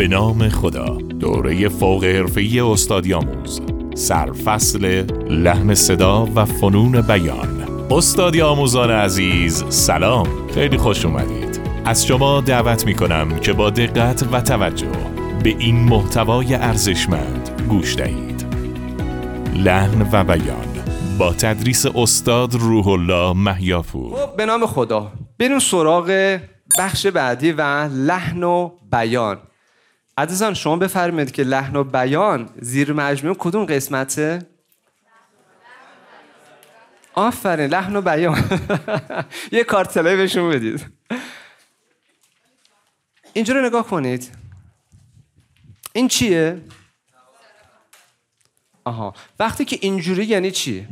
به نام خدا. دوره فوق حرفه‌ای استادی آموز، سرفصل لحن صدا و فنون بیان. استادی آموزان عزیز سلام، خیلی خوش اومدید. از شما دعوت میکنم که با دقت و توجه به این محتوای ارزشمند گوش دهید. لحن و بیان با تدریس استاد روح الله مهیاپور. به نام خدا بریم سراغ بخش بعدی و لحن و بیان. عزیزان شما بفرمایید که لحن و بیان زیر مجموعه کدوم قسمته؟ آفرین، لحن و بیان. یه کارت طلایی بهشون بدید. اینجا رو نگاه کنید. این چیه؟ آها، وقتی که اینجوری یعنی چی؟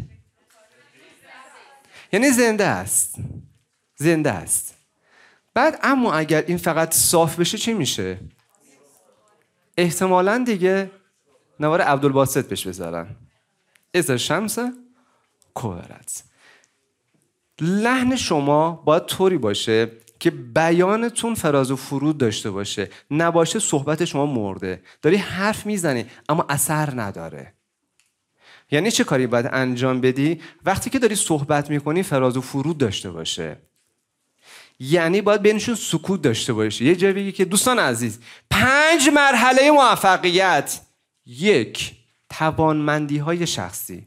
یعنی زنده است. زنده است. بعد اما اگر این فقط صاف بشه چی میشه؟ احتمالاً دیگه نوار عبدالباسط بهش بذارن. اذا شمس کورت. لحن شما باید طوری باشه که بیانتون فراز و فرود داشته باشه. نباشه صحبت شما مرده. داری حرف میزنی اما اثر نداره. یعنی چه کاری باید انجام بدی؟ وقتی که داری صحبت میکنی فراز و فرود داشته باشه. یعنی باید بینشون سکوت داشته باشه. یه جایی بگی که دوستان عزیز 5 مرحله موفقیت. 1. توانمندی های شخصی.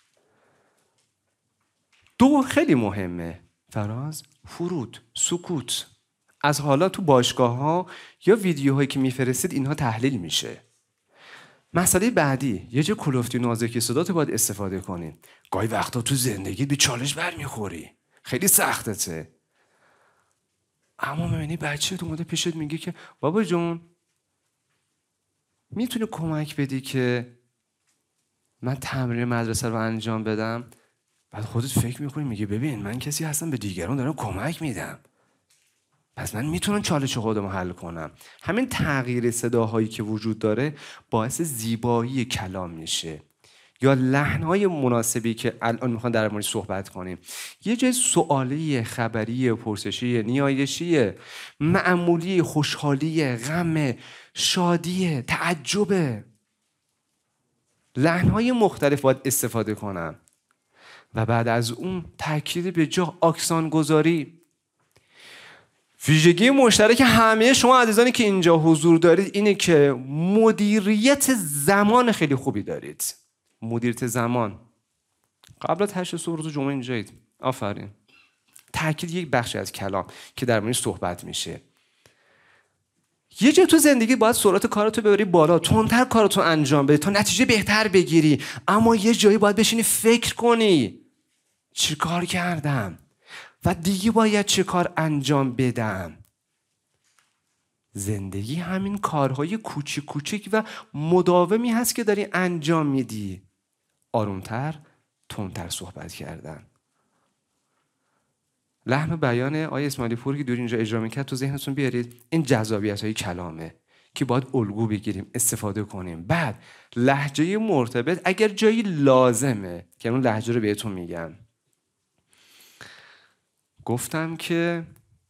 2. خیلی مهمه، فراز، فرود، سکوت. از حالا تو باشگاه ها یا ویدیوهایی که میفرستید اینها تحلیل میشه. مسئله بعدی، یه جا کلوفتی نازکی صدات باید استفاده کنی. گاهی وقتا تو زندگی به چالش برمیخوری، خیلی سختته، اما میبینی بچه تو اومده پیشت میگه که بابا جون میتونی کمک بدی که من تمرین مدرسه رو انجام بدم؟ بعد خودت فکر میکنی میگه ببین من کسی هستم به دیگران دارم کمک میدم، پس من میتونم چالش خودم حل کنم. همین تغییر صداهایی که وجود داره باعث زیبایی کلام میشه. یا لحن‌های مناسبی که الان میخوام در موردش صحبت کنیم. یه جای سوالی، خبری، پرسشی، نیایشی، معمولی، خوشحالی، غم، شادی، تعجب. لحن‌های مختلف باید استفاده کنم. و بعد از اون تاکید به جا اکسان گذاری. ویژگی مشترک همه شما عزیزانی که اینجا حضور دارید اینه که مدیریت زمان خیلی خوبی دارید. مدیریت زمان. قبل از 8 صبح روز جمعه اینجایید. آفرین. تاکید یک بخشی از کلام که در موردش صحبت میشه. یه جا تو زندگی باید سرعت کارتو ببری بالا، تندتر کارتو انجام بدی تا نتیجه بهتر بگیری، اما یه جایی باید بشینی فکر کنی چی کار کردم و دیگه باید چه کار انجام بدم. زندگی همین کارهای کوچیک کوچیک و مداومی هست که داری انجام میدی. آرومتر، تندتر صحبت کردن. لحن و بیان آیه اسماعیلی پور که دور اینجا اجرا میکرد تو ذهنتون بیارید. این جذابیت‌های کلامه که باید الگو بگیریم، استفاده کنیم. بعد لهجه مرتبط اگر جایی لازمه که اون لهجه رو بهتون میگم. گفتم که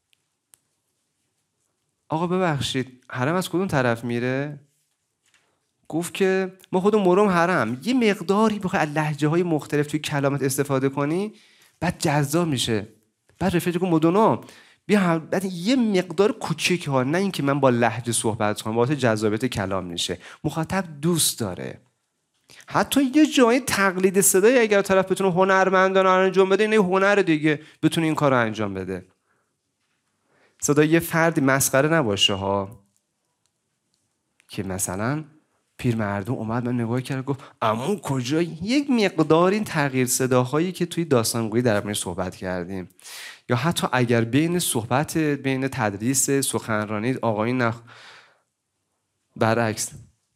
آقا ببخشید حرم از کدوم طرف میره؟ گفت که ما خودمون مرم حرم. یه مقداری بخوای از لهجه‌های مختلف توی کلامت استفاده کنی بعد جذاب میشه. بعد رفیق کن مدونا بیا، بعد یه مقدار کوچیک ها، نه اینکه من با لهجه صحبت کنم، واسه جذابیت کلام میشه. مخاطب دوست داره. حتی یه جای تقلید صدایی اگر طرف بتونه هنرمندانه انجام بده، این هنر دیگه بتونه این کارو انجام بده. صدای یه فردی مسخره نباشه ها، که مثلا پیرمردم اومد من نگاه کرد گفت عمو کجایی؟ یک مقدار این تغییر صداهایی که توی داستانگویی در موردش صحبت کردیم، یا حتی اگر بین صحبت، بین تدریس، سخنرانی آقایون برعکس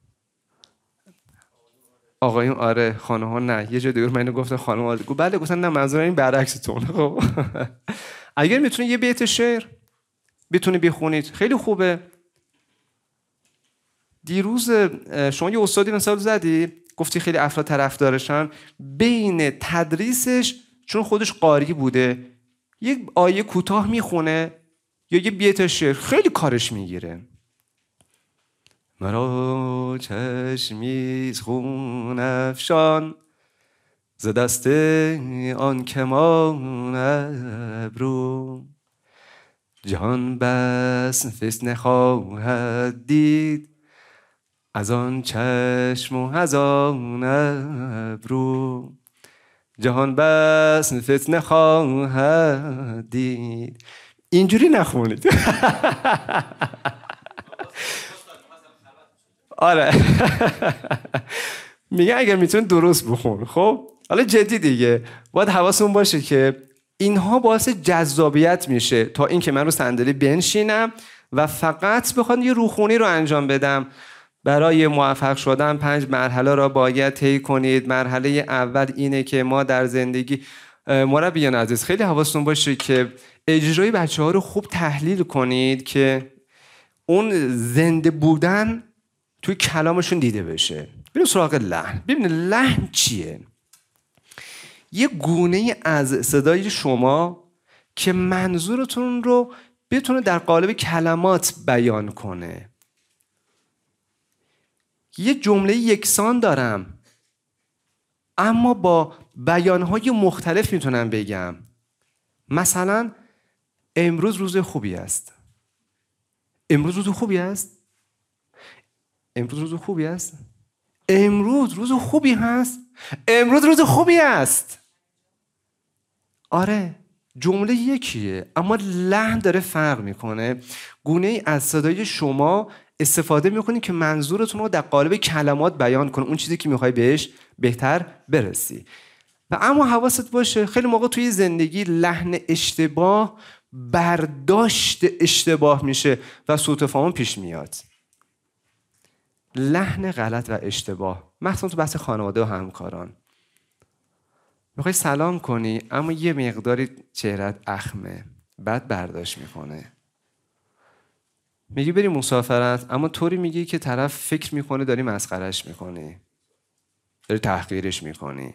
آقایون آره، خانم ها نه. یه جای دیگه من گفتم خانم ها، بله گفتن نه منظور این برعکستون. خب اگر میتونید یه بیت شعر بتونید بخونید خیلی خوبه. دیروز شما یه استادی مثال زدی، گفتی خیلی افراد طرفدارشن، بین تدریسش چون خودش قاری بوده یک آیه کوتاه میخونه یا یه بیت شعر، خیلی کارش میگیره. مرا چشمی خون افشان ز دست آن کمان ابرو. جهان بس فتنه خواهد دید از آن چشم و از آن ابرو. جهان بس فتنه خواهد دید. اینجوری نخونید. آره. میگه اگر میتونید درست بخون. خب حالا جدی دیگه باید حواستون باشه که اینها باعث جذابیت میشه تا اینکه من رو صندلی بنشینم و فقط بخوام یه روخونی رو انجام بدم. برای موفق شدن 5 مرحله را باید طی کنید. مرحله اول اینه که ما در زندگی، مربیان عزیز خیلی حواستون باشه که اجرای بچه‌ها رو خوب تحلیل کنید که اون زنده بودن توی کلامشون دیده بشه. بریم سراغ لحن. ببینید لحن چیه؟ یه گونه از صدای شما که منظورتون رو بتونه در قالب کلمات بیان کنه. یه جمله یکسان دارم اما با بیانهای مختلف میتونم بگم. مثلا امروز روز خوبی است. امروز روز خوبی است. امروز روز خوبی است. امروز روز خوبی هست. امروز روز خوبی است. آره جمله یکیه اما لحن داره فرق میکنه. گونه ای از صدای شما استفاده میکنی که منظورتون رو در قالب کلمات بیان کنه، اون چیزی که میخوای بهش بهتر برسی. و اما حواست باشه خیلی موقع توی زندگی لحن اشتباه برداشت اشتباه میشه و سوء تفاهم پیش میاد. لحن غلط و اشتباه مخصوصا تو بحث خانواده و همکاران. میخوای سلام کنی اما یه مقداری چهرت اخمه، بعد برداشت میکنه. میگی بریم مسافرت اما طوری میگی که طرف فکر میکنه داری مسخرش میکنی، داری تحقیرش میکنی.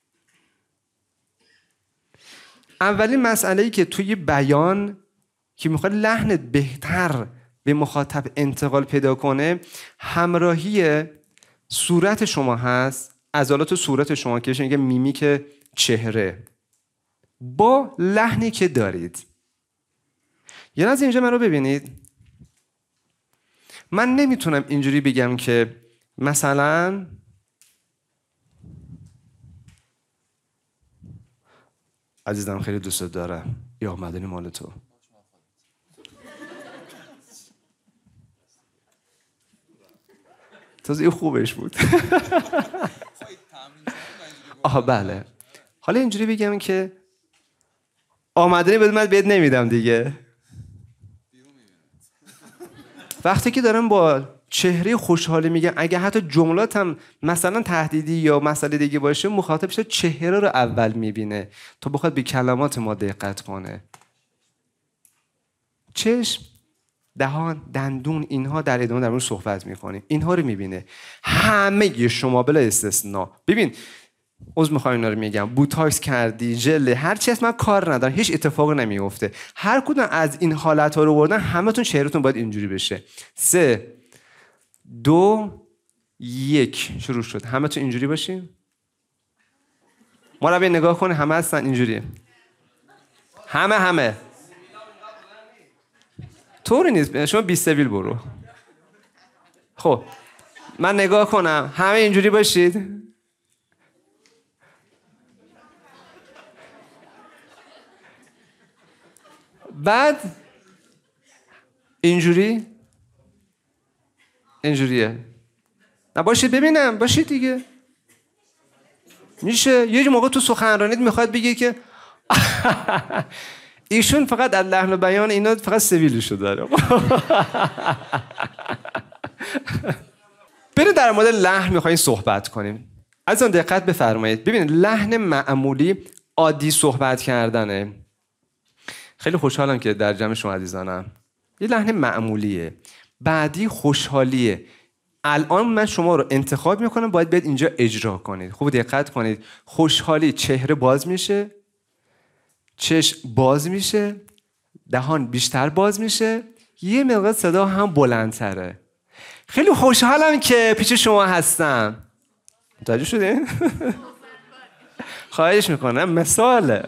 اولین مسئله‌ای که توی بیان که میخواد لحنت بهتر به مخاطب انتقال پیدا کنه همراهی صورت شما هست، عضلات صورت شما که میگه میمیک چهره با لحنی که دارید. یه از اینجا من رو ببینید. من نمیتونم اینجوری بگم که مثلا عزیزم خیلی دوست دارم یا مدنی مال تو. تازه این خوبش بود. آها بله. حالا اینجوری بگم که آمدنی بدون من بهت نمیدم دیگه. وقتی که دارم با چهره خوشحالی میگم، اگه حتی جملاتم مثلا تهدیدی یا مسئله دیگه باشه، مخاطب شد چهره رو اول میبینه تا بخواد به کلمات ما دقت کنه. چشم، دهان، دندون، اینها در ادامه در مورد صحبت میکنیم. اینها رو میبینه. همه شما بلا استثنا. ببین عذر میخوام اینا رو میگم، بوتاکس کردی، ژل، هر چی هست، من کار ندارم، هیچ اتفاقی نمیفته. هر کدوم از این حالت ها رو بردن همتون چهرهتون باید اینجوری بشه. 3 2 1 شروع شد. همتون اینجوری باشین. ما رو نگاه کنه، همه هستن اینجوری. همه طوری نیست. شما 20 سویل برو. خب من نگاه کنم، همه اینجوری باشید. بعد اینجوریه. نه باشید ببینم، باشید دیگه. میشه یه موقع تو سخنرانیت میخواد بگه که ایشون فقط از لحن و بیان اینا فقط سویلشو داره. بریم در مورد لحن میخوایم صحبت کنیم. از اون دقت بفرمایید. ببینید لحن معمولی عادی صحبت کردنه. خیلی خوشحالم که در جمع شما عزیزانم. یه لحن معمولیه. بعدی خوشحالیه. الان من شما رو انتخاب میکنم، باید بیاد اینجا اجرا کنید. خوب دقت کنید. خوشحالی چهره باز میشه، چشم باز میشه، دهان بیشتر باز میشه، یه مقدار صدا هم بلندتره. خیلی خوشحالم که پیش شما هستم. متوجه شدین؟ خواهش میکنم مثاله.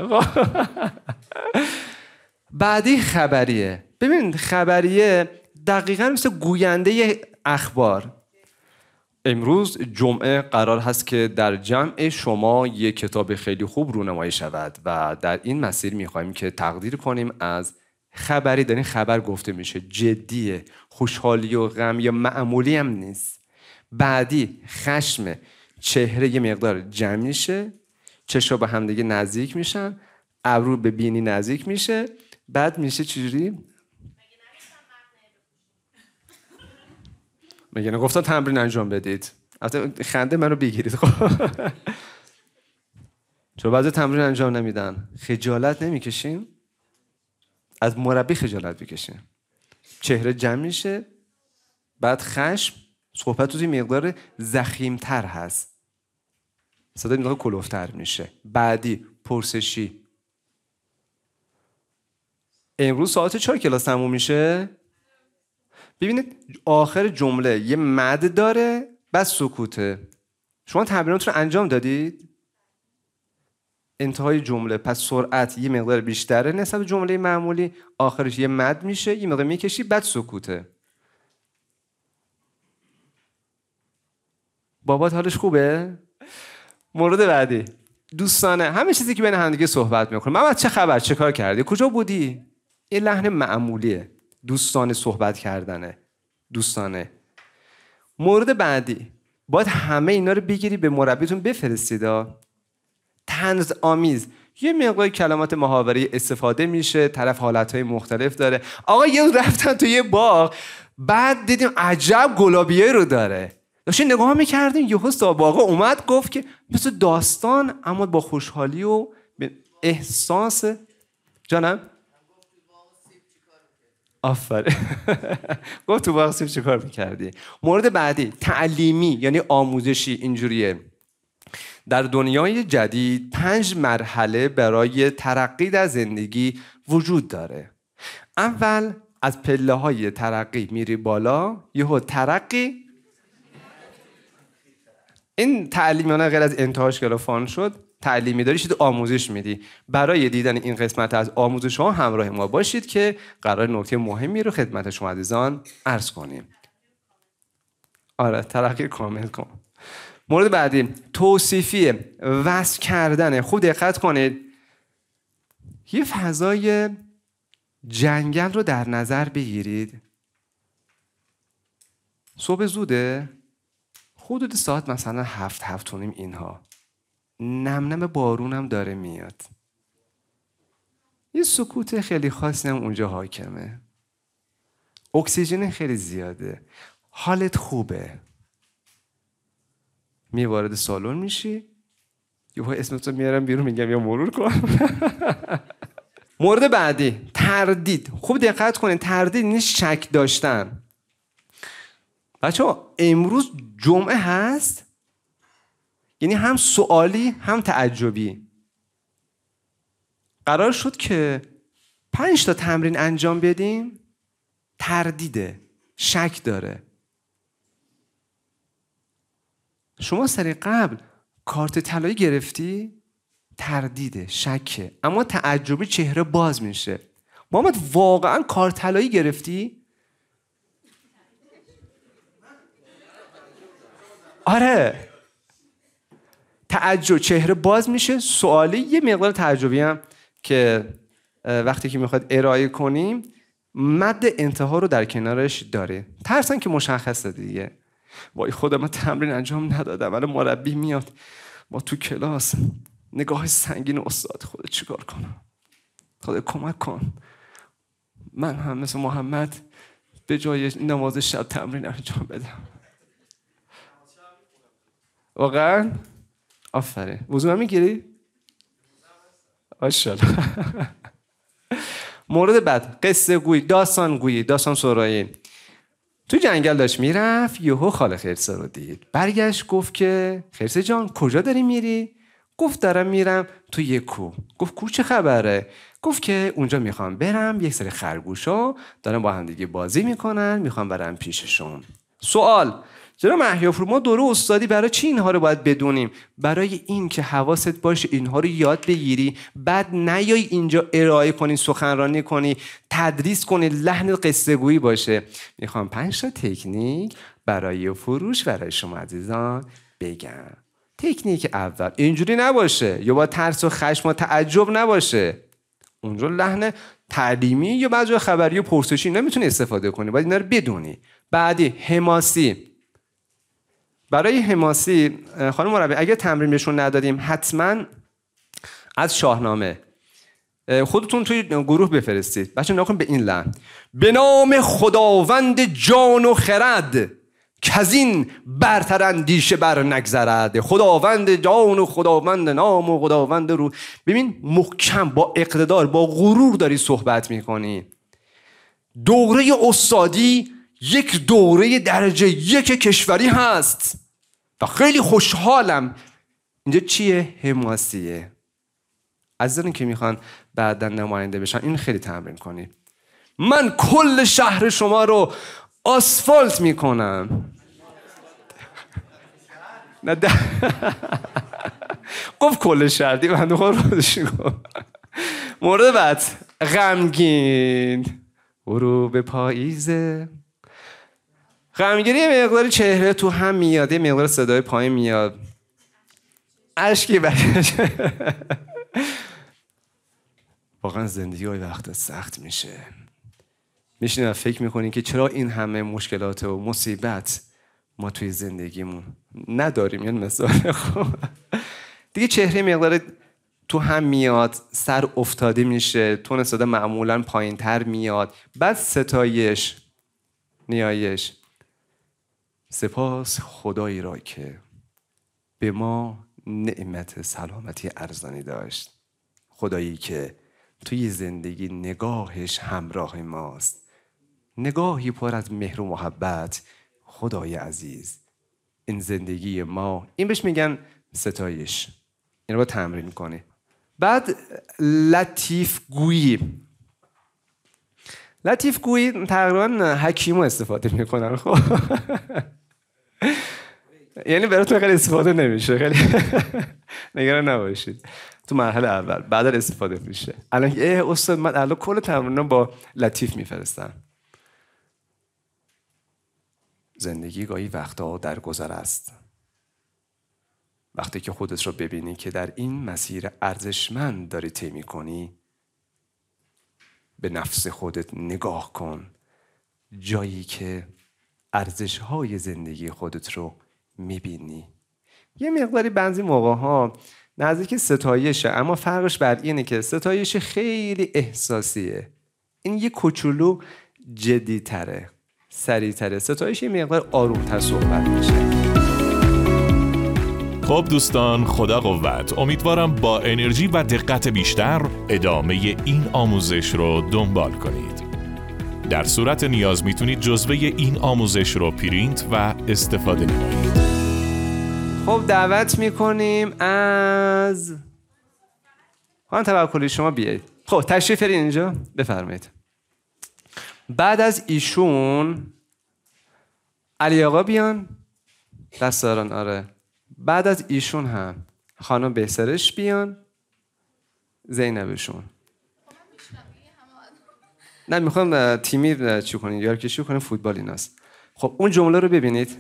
بعدی خبریه. ببین خبریه دقیقاً مثل گوینده اخبار. امروز جمعه قرار هست که در جمع شما یک کتاب خیلی خوب رونمایی شود و در این مسیر میخوایم که تقدیر کنیم از خبری. در این خبر گفته میشه جدیه، خوشحالی و غم یا معمولی هم نیست. بعدی خشم، چهره یه مقدار جمع میشه، چشم به همدیگه نزدیک میشن، ابرو به بینی نزدیک میشه، بعد میشه چجوری؟ میگه گفتم تمرین انجام بدید. البته خنده منو بگیرید. چون بعضی تمرین انجام نمیدن. خجالت نمیکشین؟ از مربی خجالت بکشین. چهره جمع میشه، بعد خشم، صحبت توی مقدار ضخیم‌تر هست، صدا مقدار کلوفتر میشه. بعدی پرسشی. امروز ساعت 4 کلاس تموم میشه. ببینید آخر جمله یه مد داره، بعد سکوته. شما تمرینات رو انجام دادید؟ انتهای جمله پس سرعت یه مقدار بیشتره نسبت به جمله معمولی، آخرش یه مد میشه، یه مقدار میکشی، بعد سکوته. بابات حالش خوبه؟ مورد بعدی دوستانه، همه چیزی که بین هم دیگه صحبت میکنه. محمد چه خبر؟ چه کار کردی؟ کجا بودی؟ این لحن معمولیه، دوستانه صحبت کردنه. دوستانه. مورد بعدی باید همه اینا رو بگیری به مربیتون بفرستید. طنز آمیز، یه مقدار کلمات محاوره‌ای استفاده میشه، طرف حالتهای مختلف داره. آقا یه روز رفتن تو یه باغ، بعد دیدیم عجب گلابیایی رو داره. داشتیم نگاه میکردیم، یهو صاحب باغ اومد گفت که مثل داستان اما با خوشحالی و احساس. جانم؟ آفرین. گفت تو باغ سیب چی کار میکردی؟ مورد بعدی تعلیمی یعنی آموزشی. اینجوریه: در دنیای جدید 5 مرحله برای ترقی در زندگی وجود داره. اول از پله‌های ترقی میری بالا، یهو ترقی. این تعلیمیانه غیر از انتهاش گرافان شد. تعلیمی داری شید آموزش میدی. برای دیدن این قسمت از آموزش ها همراه ما باشید که قرار نکته مهمی رو خدمت شما عزیزان عرض کنیم. آره ترقی کامل کن. مورد بعدی توصیفی، وصف کردن. خوب دقت کنید. یه فضای جنگل رو در نظر بگیرید. صبح زوده، حدود ساعت مثلا 7 و نیم اینها. نم نم بارون هم داره میاد. یه سکوت خیلی خاصی هم اونجا حاکمه. اکسیژن خیلی زیاده. حالت خوبه. وارد سالن میشی، یهو اسمتو میارم بیرون میگم یا مرور کن. مورد بعدی تردید. خوب دقت کنین، تردید یعنی شک داشتن. بچه‌ها امروز جمعه هست، یعنی هم سوالی هم تعجبی. قرار شد که 5 تا تمرین انجام بدیم. تردیده، شک داره. شما سری قبل کارت طلایی گرفتی؟ تردیده، شکه، اما تعجبی چهره باز میشه. محمد واقعا کارت طلایی گرفتی؟ آره. تعجب چهره باز میشه. سوالی یه مقدار تعجبی هم که وقتی که میخواد ارائه کنیم مد انتها رو در کنارش داره. ترسن که مشخصه دیگه. وای خدا من تمرین انجام ندادم، الان مربی میاد ما تو کلاس نگاه سنگین استاد، خدا چیکار کنم؟ خدا کمک کن. من هم مثل محمد به جای نماز شب تمرین انجام بدم. واقعا؟ آفرین. وضو هم میگیری؟ ماشاءالله. مورد بعد قصه گویی، داستان گویی، داستان سرایی. تو جنگل داشت میرفت، یهو خاله خرسه رو دید. برگشت گفت که خرسه جان کجا داری میری؟ گفت دارم میرم تو یک کوه. گفت کوه چه خبره؟ گفت که اونجا میخوام برم، یک سری خرگوشا دارن با هم دیگه بازی میکنن، میخوام برم پیششون. سوال: جناب مهیارپور، ما دوره استادی برای چی اینها رو باید بدونیم؟ برای این که حواست باشه اینها رو یاد بگیری، بعد نیای اینجا ارائه کنی، سخنرانی کنی، تدریس کنی، لحن قصه گویی باشه. میخوام 5 تا تکنیک برای فروش برای شما عزیزان بگم. تکنیک اول اینجوری نباشه، یا با ترس و خشم و تعجب نباشه. اونجا لحن تعلیمی یا بعضی خبری و پرسشی نمیتونی استفاده کنی، باید اینا رو بدونی. بعدی حماسی. برای حماسی خانم مربی اگه تمرین بهشون ندادیم حتما از شاهنامه خودتون توی گروه بفرستید. بچه‌ها نگاه کن به این لحن: به نام خداوند جان و خرد کزین برتر اندیشه بر نگذرد. خداوند جان و خداوند نام و خداوند روح. ببین محکم با اقتدار با غرور داری صحبت میکنی. دوره استادی یک دوره درجه 1 کشوری هست و خیلی خوشحالم. اینجا چیه؟ حماسیه. عزیزانی که میخوان بعداً نماینده بشن این خیلی تمرین کنید. من کل شهر شما رو آسفالت میکنم. نه گفت کل شهر دیگه بنده خود روزشی گفت. مورد بعد: غمگین برو به پاییزه. غمگینی یه مقداری چهره تو هم میاد، یه مقدار صدای پایین میاد، اشکی برش. واقعا زندگی های وقت سخت میشه. میشینی و فکر میکنی که چرا این همه مشکلات و مصیبت ما توی زندگیمون نداریم. یعنی مثال خوب دیگه چهره مقدار تو هم میاد، سر افتاده میشه، تون صدا معمولا پایین تر میاد. بعد ستایش، نیایش: سپاس خدایی را که به ما نعمت سلامتی ارزانی داشت. خدایی که توی زندگی نگاهش همراه ماست، نگاهی پر از مهر و محبت. خدای عزیز این زندگی ما، این بهش میگن ستایش. این رو با تمرین کنی. بعد لطیف گویی. لطیف گویی تقریبا حکیمو استفاده میکنن. خب یعنی براتون خیلی استفاده نمیشه، خیلی نگران نباشید. تو مرحله اول بعد استفاده میشه. الان استاد من الان کل تمرینم با لطیف میفرستم. زندگی گاهی وقتا در گذر است. وقتی که خودت رو ببینی که در این مسیر ارزشمند داری طی می‌کنی، به نفس خودت نگاه کن، جایی که ارزش‌های زندگی خودت رو می‌بینی. یه مقداری بعضی موقع‌ها نزدیک ستایشه، اما فرقش بر اینه که ستایش خیلی احساسیه، این یه کوچولو جدی‌تره، سریع‌تره. ستایش یه مقدار آروم‌تر صحبت میشه. خب دوستان، خدا قوت. امیدوارم با انرژی و دقت بیشتر ادامه این آموزش رو دنبال کنید. در صورت نیاز میتونید جزوه این آموزش رو پرینت و استفاده نمایید. خب دعوت میکنیم از خانم توکلی شما بیایید. خب تشریف برید اینجا، بفرمایید. بعد از ایشون علی آقا بیان، دستاران. آره بعد از ایشون هم خانم بهسرش بیان، زینبشون. نه میخوام تیمی چی کنید، یارکشی کنید، فوتبال ایناست. خب اون جمله رو ببینید.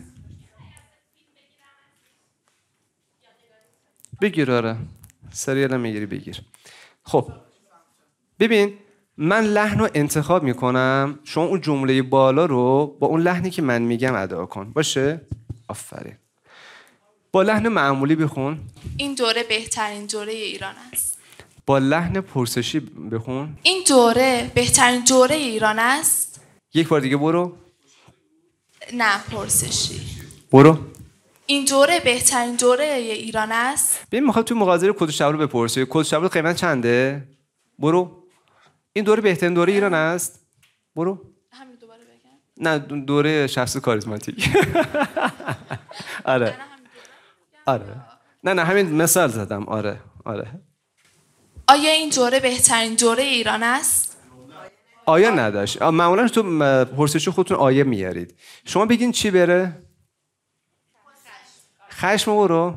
بگیر. آره سریال میگیری بگیر. خب ببین، من لحن رو انتخاب میکنم، شما اون جمله بالا رو با اون لحنی که من میگم ادا کن. باشه؟ آفرین. با لحن معمولی بخون. این دوره بهترین دوره ایران است. با لحن پرسشی بخون. این دوره بهترین دوره ایران است. یک بار دیگه برو. نه پرسشی. برو. این دوره بهترین دوره ایران است. ببین میخوام تو مغازه کد شب رو بپرسی. کد شب رو قیمت چنده؟ برو. این دوره بهترین دوره ایران است. برو. همین دوباره بگم. نه دوره شخص کاریزماتیک. آره. آره. نه همین مثال زدم. آره. آیا این دوره بهترین دوره ایران است؟ آیه نداشت. معمولا تو پرسشی خودتون آیه میارید. شما بگین چی بره؟ خشم برو.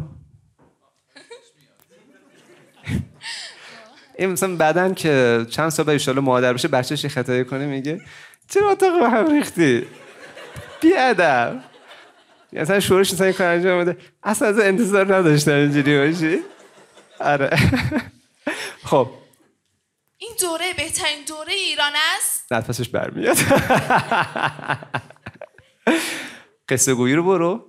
این مثلا بعدن که چند سال بعد ان شاءالله مادر بشه بچه‌ش خطایی کنه میگه چرا اتاق به هم ریختی؟ بیادب. مثلا شورش مثلا این کار انجام بده اصلا از انتظار نداشتم اینجوری باشی. آره. خب این دوره بهترین دوره ایران است. نفسش برمیاد. قصه گویی رو برو.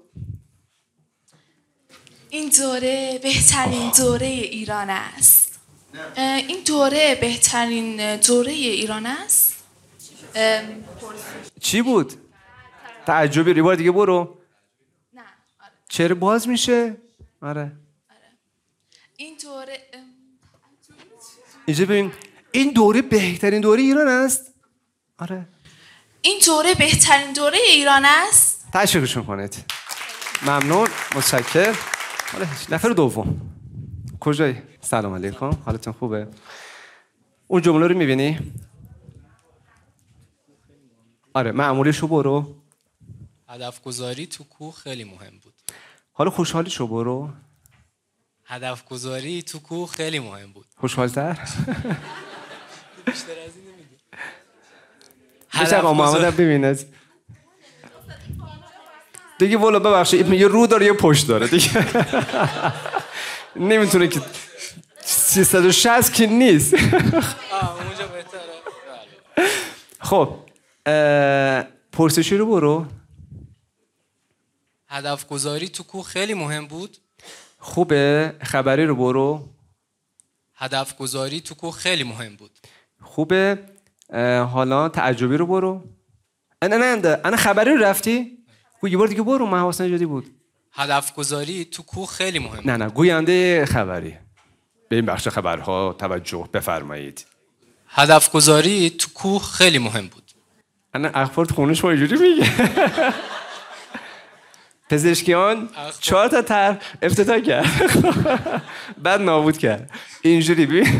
این دوره بهترین دوره ایران است. این دوره بهترین دوره ایران است. چی بود؟ تعجبی. یه بار دیگه برو. نه. چرا باز میشه؟ آره. این دوره اینجا ببین این دوره بهترین دوره ایران است. آره. این دوره بهترین دوره ایران است. تشویقشون کنید. ممنون. متشکرم. حالا نفر دوم کجایی؟ سلام علیکم. حالتون خوبه؟ اون جمله رو میبینی؟ آره معمولیشو برو. هدف گذاری تو کوه خیلی مهم بود. حالا خوشحالیشو برو. هدف گذاری تو کوه خیلی مهم بود. خوشحال‌تر؟ بیشتر از این نمیگه. بچه آقا محمد ببیند دیگه. والا ببخشید یه رو داره یه پشت داره دیگه. نمیتونه که 360 که نیست. اونجا بهتره. خب پرسشی رو برو. هدف گذاری تو کوه خیلی مهم بود. خوبه. خبری رو برو. هدف گذاری تو کوه خیلی مهم بود. خوبه. حالا تعجبی رو برو. انا خبری رو رفتی؟ یه بار دیگه برو. من حواسم جدی بود. هدف گذاری تو کوه خیلی مهم بود. نه گوینده خبری. به این بخش خبرها توجه بفرمایید. هدف گذاری تو کوه خیلی مهم بود. انا اخبار تو خونش ما اینجوری میگه. پزشکیان 4 تا طرح افتتاح کرد. بعد نابود کرد. اینجوری ببین.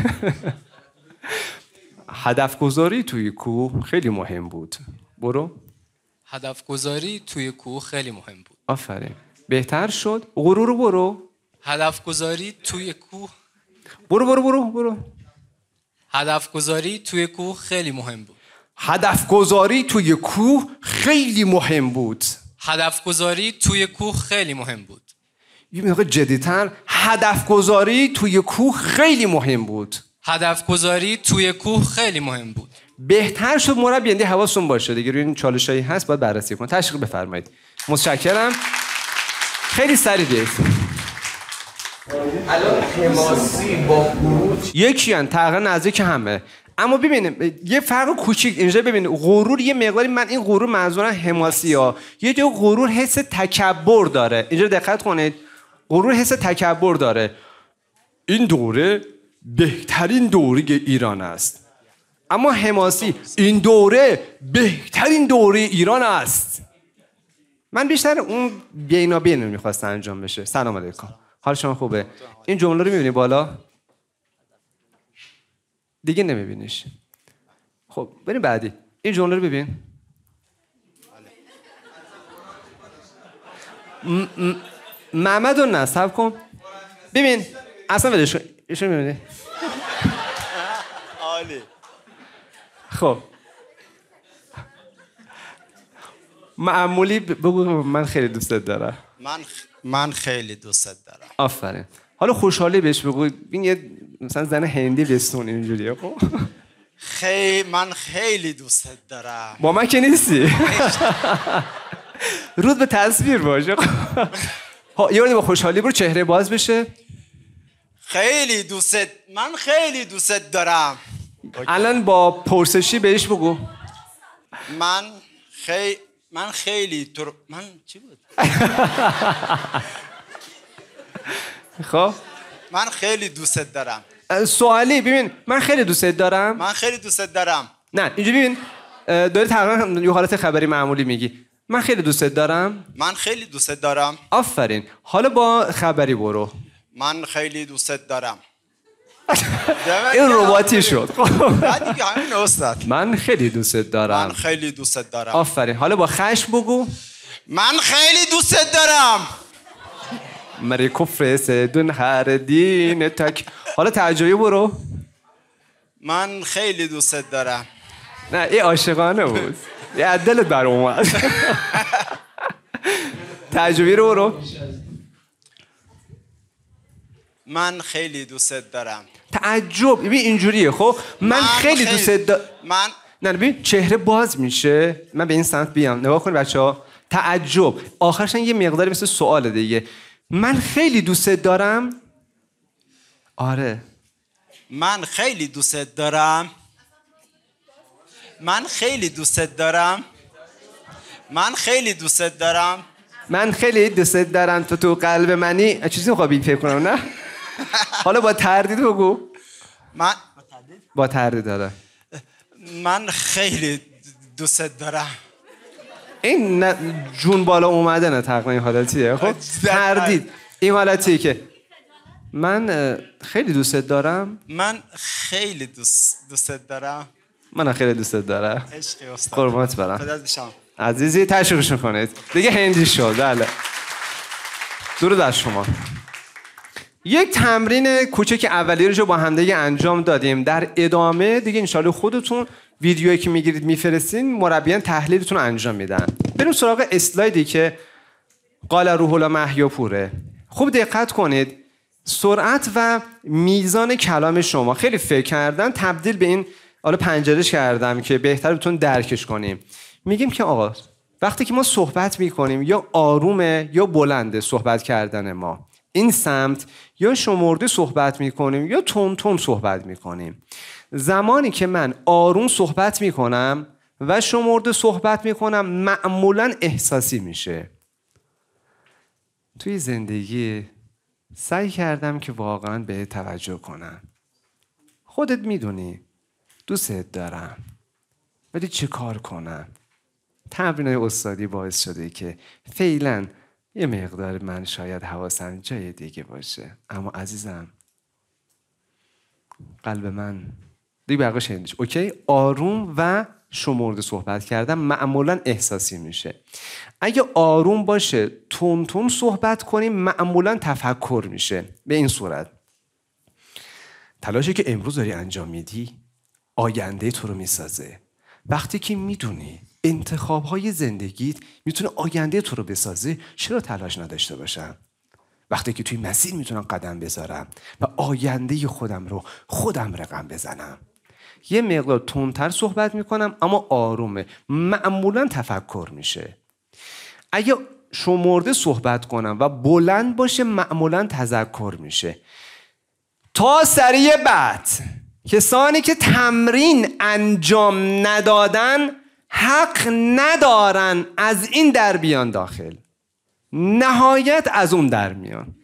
هدف گذاری توی کوه خیلی مهم بود. برو. هدف گذاری توی کوه خیلی مهم بود. آفرین. بهتر شد. غرور رو برو. هدف گذاری توی کوه. برو. هدف گذاری توی کوه خیلی مهم بود. هدف گذاری توی کوه خیلی مهم بود. هدف گذاری توی کوه خیلی مهم بود. یه موقع جدی‌تر. هدف گذاری توی کوه خیلی مهم بود. هدف گذاری توی کوه خیلی مهم بود. بهتر شد مربی. یعنی حواستون باشه دیگه روی این چالشایی هست باید بررسی کن. تشویق بفرمایید. متشکرم. خیلی سریع دیگه. الان حماسی با غرور یکی ان تقریبا نزدیک همه. اما ببینیم یه فرق کوچیک اینجا. ببینید غرور یه مقداری، من این غرور منظورم حماسی ها، یه جای غرور حس تکبر داره. اینجا دقت کنید. غرور حس تکبر داره. این دوره بهترین دوره ایران است. اما حماسی این دوره بهترین دوره ایران است. من بیشتر اون بینابین رو میخواستم انجام بشه. سلام علیکم. حال شما خوبه؟ این جمله رو میبینی بالا؟ دیگه نمیبینیش. خب بریم بعدی. این جمله رو ببین. محمد رو نصب کن. ببین اصلا ولش کن. ایشون میبینی؟ عالی. خب معمولی بگو من خیلی دوستت دارم. من خیلی دوستت دارم. آفرین. حالا خوشحالی بهش بگو. این یه مثلا زن هندی بستون اینجوریه. خب من خیلی دوستت دارم. با من که نیستی. رود به تصویر باشه. یه بار با خوشحالی برو چهره باز بشه. من خیلی دوستت دارم. الان با پرسشی بهش بگو. من چی بود؟ خب من خیلی دوستت دارم. سوالی ببین. من خیلی دوستت دارم. من خیلی دوستت دارم. نه اینجوری ببین. داری تقریبا یه حالت خبری معمولی میگی. من خیلی دوستت دارم. من خیلی دوستت دارم. آفرین. حالا با خبری برو. من خیلی دوستت دارم. این رباتی شد. نه دیگه همین استاد. من خیلی دوستت دارم. من خیلی دوستت دارم. آفرین. حالا با خشم بگو. من خیلی دوستت دارم. مری کفر سدون هر دین تک. حالا تعجبی برو. من خیلی دوستت دارم. نه این عاشقانه بود. یه عدلت بر اومد. تعجبی رو برو. من خیلی دوستت دارم. تعجب ببین اینجوریه. خب من خیلی دوستت دارم. من نه ببین چهره باز میشه. من به این سمت بیام نگاه کنید بچه‌ها. تعجب آخرش یه مقداری مثل سواله دیگه. من خیلی دوستت دارم. آره. من خیلی دوستت دارم. من خیلی دوستت دارم. من خیلی دوستت دارم. من خیلی دوستت دارم تو قلب منی. چیزی میخوام فکر کنم نه. حالا با تردید بگو. من با تردید داره. من خیلی دوستت دارم. این جون بالا اومدنه تقریبا این حالتیه. خب تردید این حالتیه که من خیلی دوستت دارم. من خیلی دوستت دارم. من خیلی دوستت دارم. عشقی استاد. قربانت برم. خدا بشم. عزیزی تشویقش کنید. دیگه هندی شد. بله. درود از شما. یک تمرین کوچک اولیه رو با هم دیگه انجام دادیم. در ادامه دیگه انشالله خودتون ویدیویی که میگیرید میفرستین مربیان تحلیلتون رو انجام میدن. بریم سراغ اسلایدی که قال روح الله محیاپوره. خوب دقت کنید. سرعت و میزان کلام شما خیلی فکر کردن تبدیل به این حالا پنجرهش کردم که بهتر بتون درکش کنیم. میگیم که آقا وقتی که ما صحبت میکنیم یا آرومه یا بلنده صحبت کردن ما. این سمت یا شمرده صحبت میکنیم یا تون تون صحبت میکنیم. زمانی که من آروم صحبت میکنم و شمرده صحبت میکنم معمولاً احساسی میشه. توی زندگی سعی کردم که واقعاً به توجه کنم. خودت میدونی دوستت دارم ولی چه کار کنم؟ تمرینای استادی باعث شده که فعلاً یه مقدار من شاید حواسم جای دیگه باشه، اما عزیزم قلب من دیگه برقش هندیش. اوکی؟ آروم و شمرده صحبت کردن معمولاً احساسی میشه. اگه آروم باشه تون تون صحبت کنیم معمولاً تفکر میشه. به این صورت تلاشی که امروز داری انجام میدی آینده تو رو میسازه. وقتی که میدونی انتخاب‌های زندگیت میتونه آینده تو رو بسازه چرا تلاش نداشته باشم؟ وقتی که توی مسیر میتونم قدم بذارم و آینده خودم رو خودم رقم بزنم. یه مقدار تندتر صحبت میکنم اما آرومه. معمولاً تفکر میشه. اگه شمرده صحبت کنم و بلند باشه معمولاً تذکر میشه. تا سری بعد کسانی که تمرین انجام ندادن حق ندارن از این در بیان داخل. نهایت از اون در میان.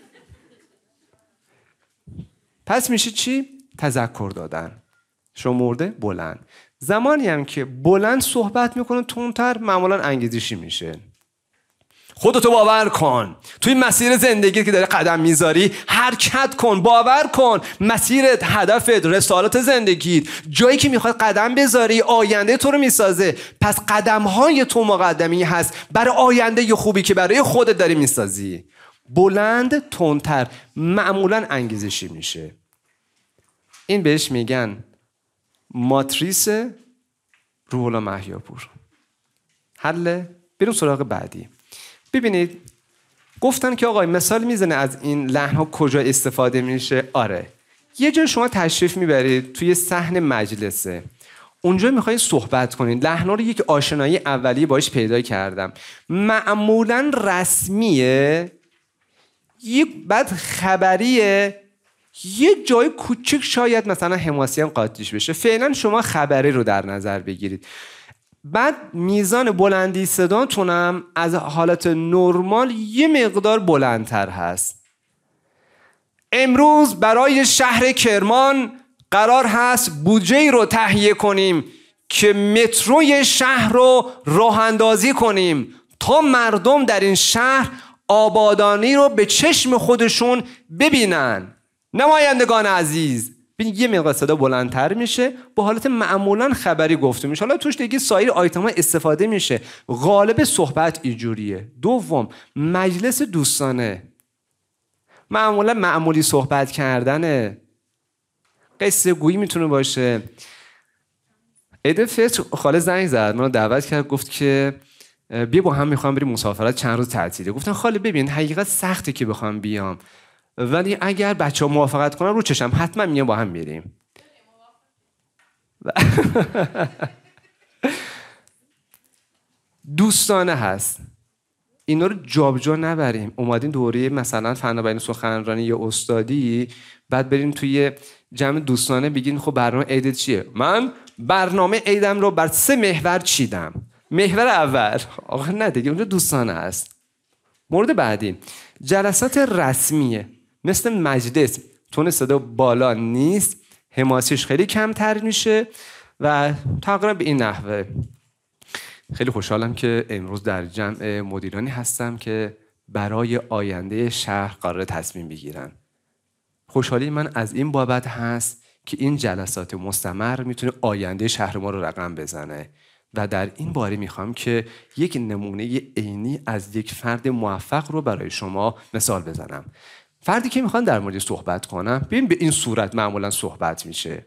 پس میشه چی؟ تذکر دادن. شمرده بلند. زمانی هم که بلند صحبت میکنه تندتر معمولا انگیزشی میشه. خودتو باور کن. توی مسیر زندگی که داری قدم میذاری حرکت کن. باور کن مسیرت، هدفت، رسالت زندگیت، جایی که میخواد قدم بذاری آینده تو رو میسازه. پس قدمهای تو مقدمی هست برای آینده خوبی که برای خودت داری میسازی. بلند تندتر معمولا انگیزشی میشه. این بهش میگن ماتریس روح الله محیاپور. حل؟ بریم سراغ بعدی. ببینید گفتن که آقای مثال میزنه از این لحن‌ها کجا استفاده میشه. آره یه جای شما تشریف میبرید توی صحن مجلسه، اونجا میخواید صحبت کنید. لحن‌ها رو یک آشنایی اولیه باش پیدا کردم. معمولاً رسمیه، بعد خبریه، یه جای کوچک شاید مثلا حماسی هم قاطیش بشه. فعلا شما خبری رو در نظر بگیرید. بعد میزان بلندی صداتونم از حالت نرمال یه مقدار بلندتر هست. امروز برای شهر کرمان قرار هست بودجه‌ای رو تهیه کنیم که متروی شهر رو راه اندازی کنیم تا مردم در این شهر آبادانی رو به چشم خودشون ببینن. نمایندگان عزیز. ببین یه مقدار صدا بلندتر میشه، با حالت معمولا خبری گفته میشه. حالا توش دیگه سایر آیتم‌ها استفاده میشه. غالب صحبت اینجوریه. دوم، مجلس دوستانه. معمولا معمولی صحبت کردنه. قصه گویی میتونه باشه. عید فطر خاله زنگ زد، منو دعوت کرد، گفت که بیا با هم میخوام بریم مسافرت، چند روز تعطیله. گفتم خاله ببین حقیقت سخته که بخوام بیام، ولی اگر بچه‌ها موافقت کنن رو چشم حتما میام با هم میریم. دوستانه هست. اینا رو جابجا نبریم. اومدین دوره مثلا فناورین سخنرانی یا استادی، بعد بریم توی جمع دوستانه بگین خب برنامه عیدت چیه؟ من برنامه عیدم رو بر 3 محور چیدم. محور اول، آقا نه دیگه اونجا دوستانه است. مورد بعدی، جلسات رسمیه مثل مجلس، تون صدا بالا نیست، حماسیش خیلی کمتر میشه و تقریبا به این نحوه. خیلی خوشحالم که امروز در جمع مدیرانی هستم که برای آینده شهر قرار تصمیم بگیرن. خوشحالی من از این بابت هست که این جلسات مستمر میتونه آینده شهر ما رو رقم بزنه و در این باره میخوام که یک نمونه عینی از یک فرد موفق رو برای شما مثال بزنم. فردی که میخوان در موردش صحبت کنم، ببین به این صورت معمولا صحبت میشه.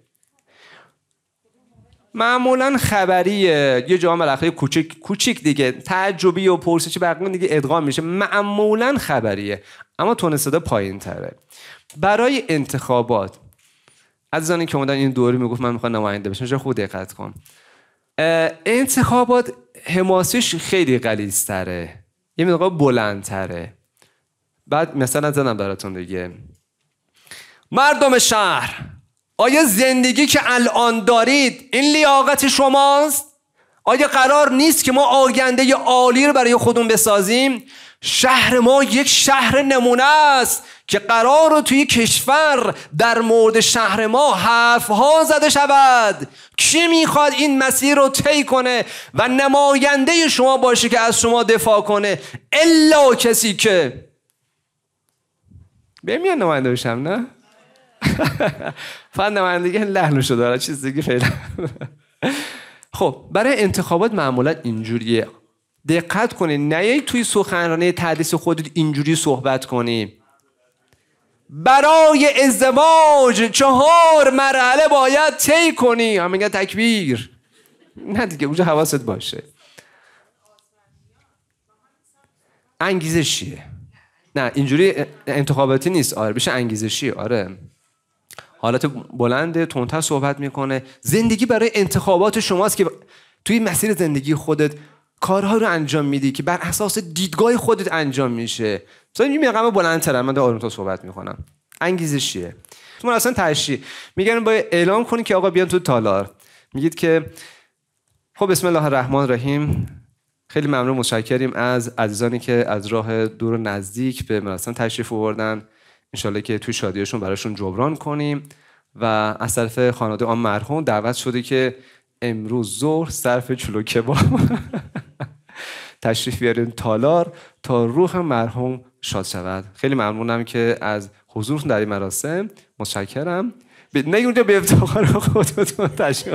معمولا خبریه، یه جا ملخه کوچیک دیگه، تعجبی و پرسشی بقیه دیگه ادغام میشه. معمولا خبریه، اما تون صدا پایین تره. برای انتخابات، عزیزانی که اومدن این دوره میگفت من میخوام نماینده بشم، چرا خوب دقت کن. انتخابات حماسیش خیلی غلیظ‌تره، یه مقدار بلندتره. بعد مثلا زدم براتون دیگه. مردم شهر، آیا زندگی که الان دارید این لیاقت شماست؟ آیا قرار نیست که ما آینده عالی رو برای خودمون بسازیم؟ شهر ما یک شهر نمونه است که قرار توی کشور در مورد شهر ما حرف‌ها زده شود. کی میخواد این مسیر رو طی کنه و نماینده شما باشه که از شما دفاع کنه؟ الا کسی که بمیان نماینده بشم، نه؟ فقط نمایندگی لحنشو داره، چیز دیگه فعلا. خب برای انتخابات معمولا اینجوریه. دقت کنید، نه توی سخنرانی تدریس خودت اینجوری صحبت کنی. برای ازدواج 4 مرحله باید طی کنی. هم میگن تکبیر. نه دیگه اونجا حواست باشه. انگیزشیه. نه اینجوری انتخاباتی نیست. آره بشه انگیزشی. آره حالت بلنده، تندتر صحبت میکنه. زندگی برای انتخابات شماست که توی مسیر زندگی خودت کارها رو انجام میدی که بر اساس دیدگاه خودت انجام میشه. مثلا این مقام بلندتره، من آرومتر صحبت میکنم. انگیزشیه. تو اصلا تشریح میگن باید اعلام کنی که آقا بیان تو تالار. میگید که خب بسم الله الرحمن الرحیم. خیلی ممنون، متشکریم از عزیزانی که از راه دور و نزدیک به مراسم تشریف آوردن. انشالله که توی شادیاشون براشون جبران کنیم و از طرف خانواده آن مرحوم دعوت شده که امروز ظهر صرف چلو کباب تشریف بیارین تالار تا روح مرحوم شاد شود. خیلی ممنونم که از حضورتون در این مراسم. متشکرم. نه اونجا به افتخار خودتون تشریف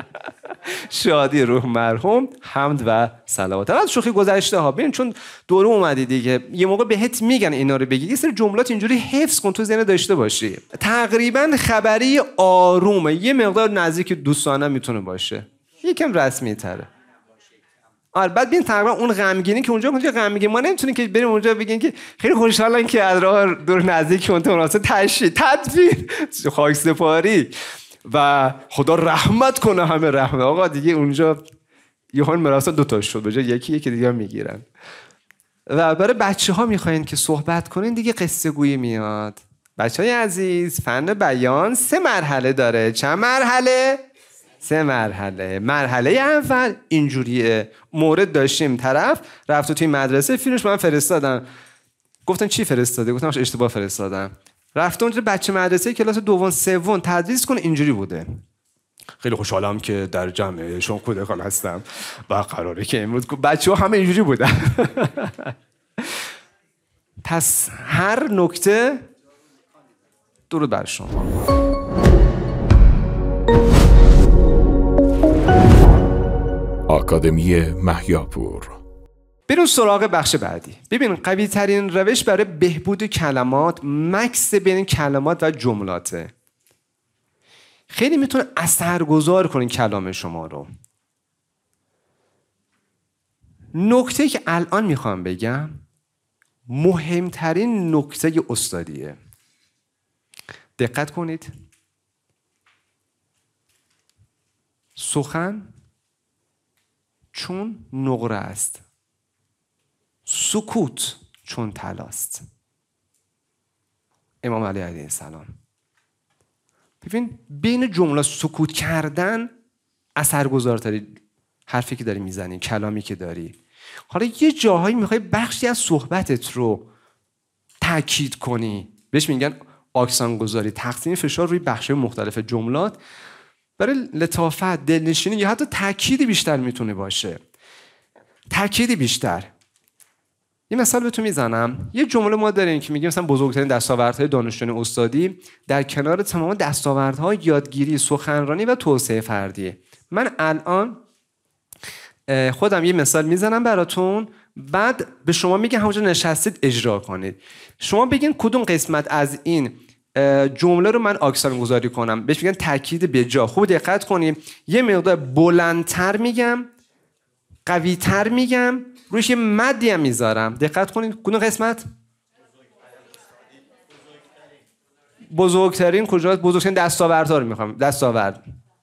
شادی روح مرحوم، حمد و صلوات. از شوخی گذشته ها، ببین چون دوره اومدی دیگه، یه موقع بهت میگن اینا رو بگی، یه سری جملات اینجوری حفظ کن تو ذهن داشته باشی. تقریبا خبری آرومه، یه مقدار نزدیک دوستانه میتونه باشه، یکم رسمی تره. آره بعد ببین تقریبا اون غمگینی که اونجا غمگین، ما نمیتونیم که بریم اونجا بگیم که خیلی خوشحالم که از راه دور نزدیک اون مناسب تشریح تدبیر خاک سپاری و خدا رحمت کنه همه رحمت. آقا دیگه اونجا یه مراسم 2 تا شد، به جای یکی دیگه میگیرن. و برای بچه‌ها میخواین که صحبت کنین دیگه قصه گویی میاد. بچه‌های عزیز، فن بیان 3 مرحله داره. چند مرحله؟ 3 مرحله. مرحله اول اینجوریه. مورد داشتیم، طرف رفت توی مدرسه، فیلمش من فرستادم. گفتن چی فرستاده؟ گفتم اشتباه فرستادم. رفت اونجا بچه مدرسه کلاس 2 3 تدریس کنه، اینجوری بوده. خیلی خوشحالم که در جمع شما کودکان هستم و قراره که امروز بچه‌ها همه اینجوری بودن. پس هر نکته درود بر شما. آکادمی مهیاپور. بریم سراغ بخش بعدی. ببین قوی ترین روش برای بهبود کلمات مکث بین کلمات و جملاته. خیلی میتونه اثرگذار کنه کلام شما رو. نکته که الان میخوام بگم مهمترین نکته استادیه. دقت کنید. سخن چون نقره است، سکوت چون طلاست. امام علی علیه السلام. ببین بین جمله سکوت کردن اثرگذارتری حرفی که داری میزنی، کلامی که داری. حالا یه جاهایی میخوای بخشی از صحبتت رو تاکید کنی، بهش میگن آکسان گذاری، تقسیم فشار روی بخش‌های مختلف جملات برای لطافت، دلنشینی یا حتی تاکید بیشتر میتونه باشه. تاکید بیشتر. یه مثال بهتون میزنم. یه جمله ما داریم که میگیم مثلا بزرگترین دستاوردهای دانشجویان استادی در کنار تمام دستاوردها یادگیری، سخنرانی و توسعه فردیه. من الان خودم یه مثال میزنم براتون، بعد به شما میگم همونجا نشستید اجرا کنید. شما بگین کدوم قسمت از این جمله رو من آکسان گذاری کنم. بهش میگن تاکید به جا. خوب دقت کنید. یه مقدار بلندتر میگم، قوی‌تر میگم، روش یه مدی هم میذارم. دقت کنید. کدوم قسمت؟ بزرگترین کجاست؟ بزرگترین دستاوردها رو میخوام. دستاورد.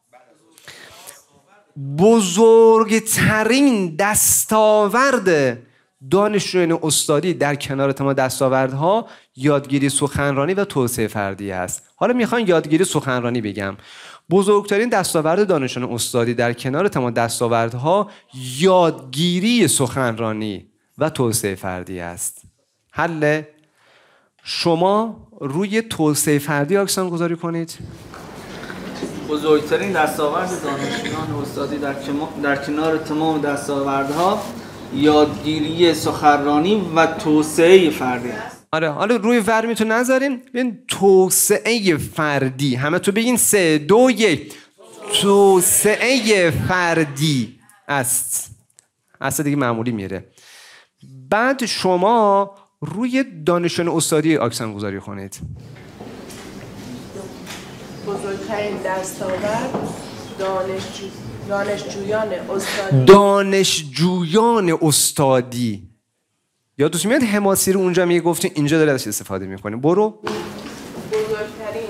بزرگترین دستاورد دانشجویان استادی در کنار تمام دستاوردها یادگیری سخنرانی و توسعه فردی است. حالا میخوام یادگیری سخنرانی بگم. بزرگترین دستاورد دانشجویان استادی در کنار تمام دستاوردها یادگیری سخنرانی و توسعه فردی است. حل. شما روی توسعه فردی آکسان گذاری کنید. بزرگترین دستاورد دانشجویان استادی در کنار تمام دستاوردها یادگیری سخنرانی و توسعه فردی است. آره، حالا روی ور میتون نذارین. ببین توسعه فردی. همه تو بگین 3 2 1. توسعه فردی است. اصلا دیگه معمولی میره. بعد شما روی دانشجویان استادی آکسان گذاری کنید. بزرگترین دستاورد دانشجویان استادی. دانشجویان استادی. یادتون میاد حماسی رو اونجا میگفتین، اینجا داره ازش استفاده میکنیم. برو. بزرگترین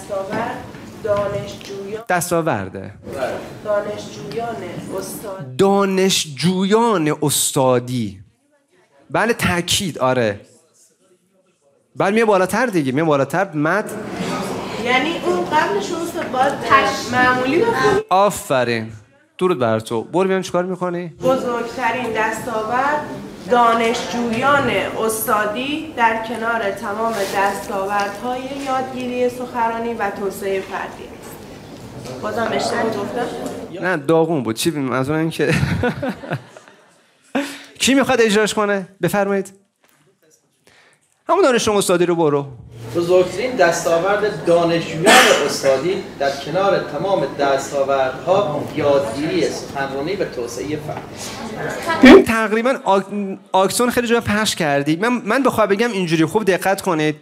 دستاورده. دانشجویان استادی. دانشجویان استادی. بله تاکید. آره. بله میه بالاتر دیگه. میه بالاتر مد. یعنی اون قبلش باید معمولی بخونی. آفرین. درود بر تو. برو ببینم چیکار میکنی؟ بزرگترین دستاورد دانشجویان استادی در کنار تمام دستاوردهای یادگیری سخنرانی و توسعه فردی است. بازم اشتباه گفتم؟ نه داغون بود. چی منظورم این که کی میخواد اجراش کنه؟ بفرمایید. همون دانشجویان استادی رو برو. بزرگترین دستاورد دانشجویان استادی در کنار تمام دستاوردها یادگیری سخنرانی و توسعه فردی. تقریبا آکسون خیلی جا پخش کردی. من بخوام بگم اینجوری خوب دقت کنید.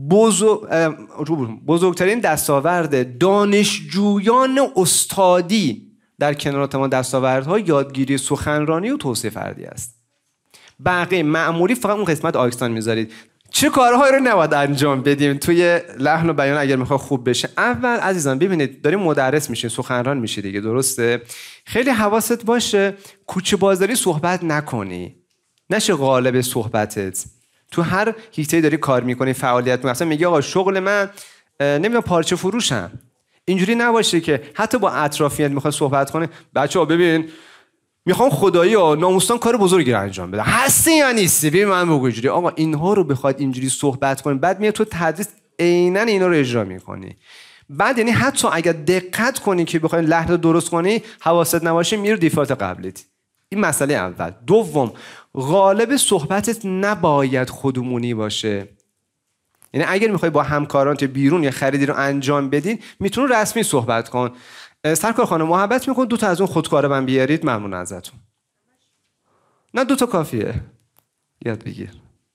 بزرگترین دستاورد دانشجویان استادی در کنار تمام دستاوردها یادگیری سخنرانی و توسعه فردی است. بقیه معمولی فقط اون قسمت آکسون میذارید. چه کارهایی رو نباید انجام بدیم توی لحن و بیان اگر میخواد خوب بشه؟ اول عزیزان ببینید داریم مدرس میشین، سخنران میشی دیگه، درسته؟ خیلی حواست باشه کوچه بازاری صحبت نکنی، نشه قالب صحبتت. تو هر حیطه‌ای داری کار میکنی، فعالیت میکنی، مثلا میگی آقا شغل من نمیدونم پارچه فروشم، اینجوری نباشه که حتی با اطرافیانت میخواد صحبت کنه بچه‌ها ببین میخوام خدایی ها ناموسان کار بزرگی رو انجام بدم، هستی یا نیستی؟ ببین من بگو اینجوری. آقا اینها رو بخواد اینجوری صحبت کنی، بعد میاد تو تدریس عیناً اینا رو اجرا میکنی. بعد یعنی حتی اگر دقت کنی که بخوای لحن درست کنی، حواست نباشه میره دیفالت قبلیت. این مسئله اول. دوم، قالب صحبتت نباید خودمونی باشه. یعنی اگر میخوای با همکاران تو بیرون یا خریدی رو انجام بدین میتونی رسمی صحبت کن. سرکار خانم محبت میکن 2 تا از اون خودکار من بیارید، ممنون ازتون. نه 2 تا کافیه. یاد بگیر.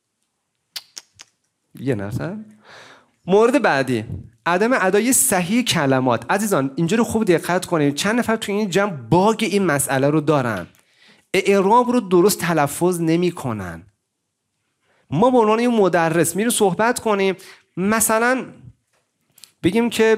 یه نفر. مورد بعدی عدم ادای صحیح کلمات. عزیزان اینجا رو خوب دقت کنید، چند نفر تو این جمع باگ این مسئله رو دارن، اعراب رو درست تلفظ نمی‌کنن. ما به عنوان یه مدرس میریم صحبت کنیم، مثلا بگیم که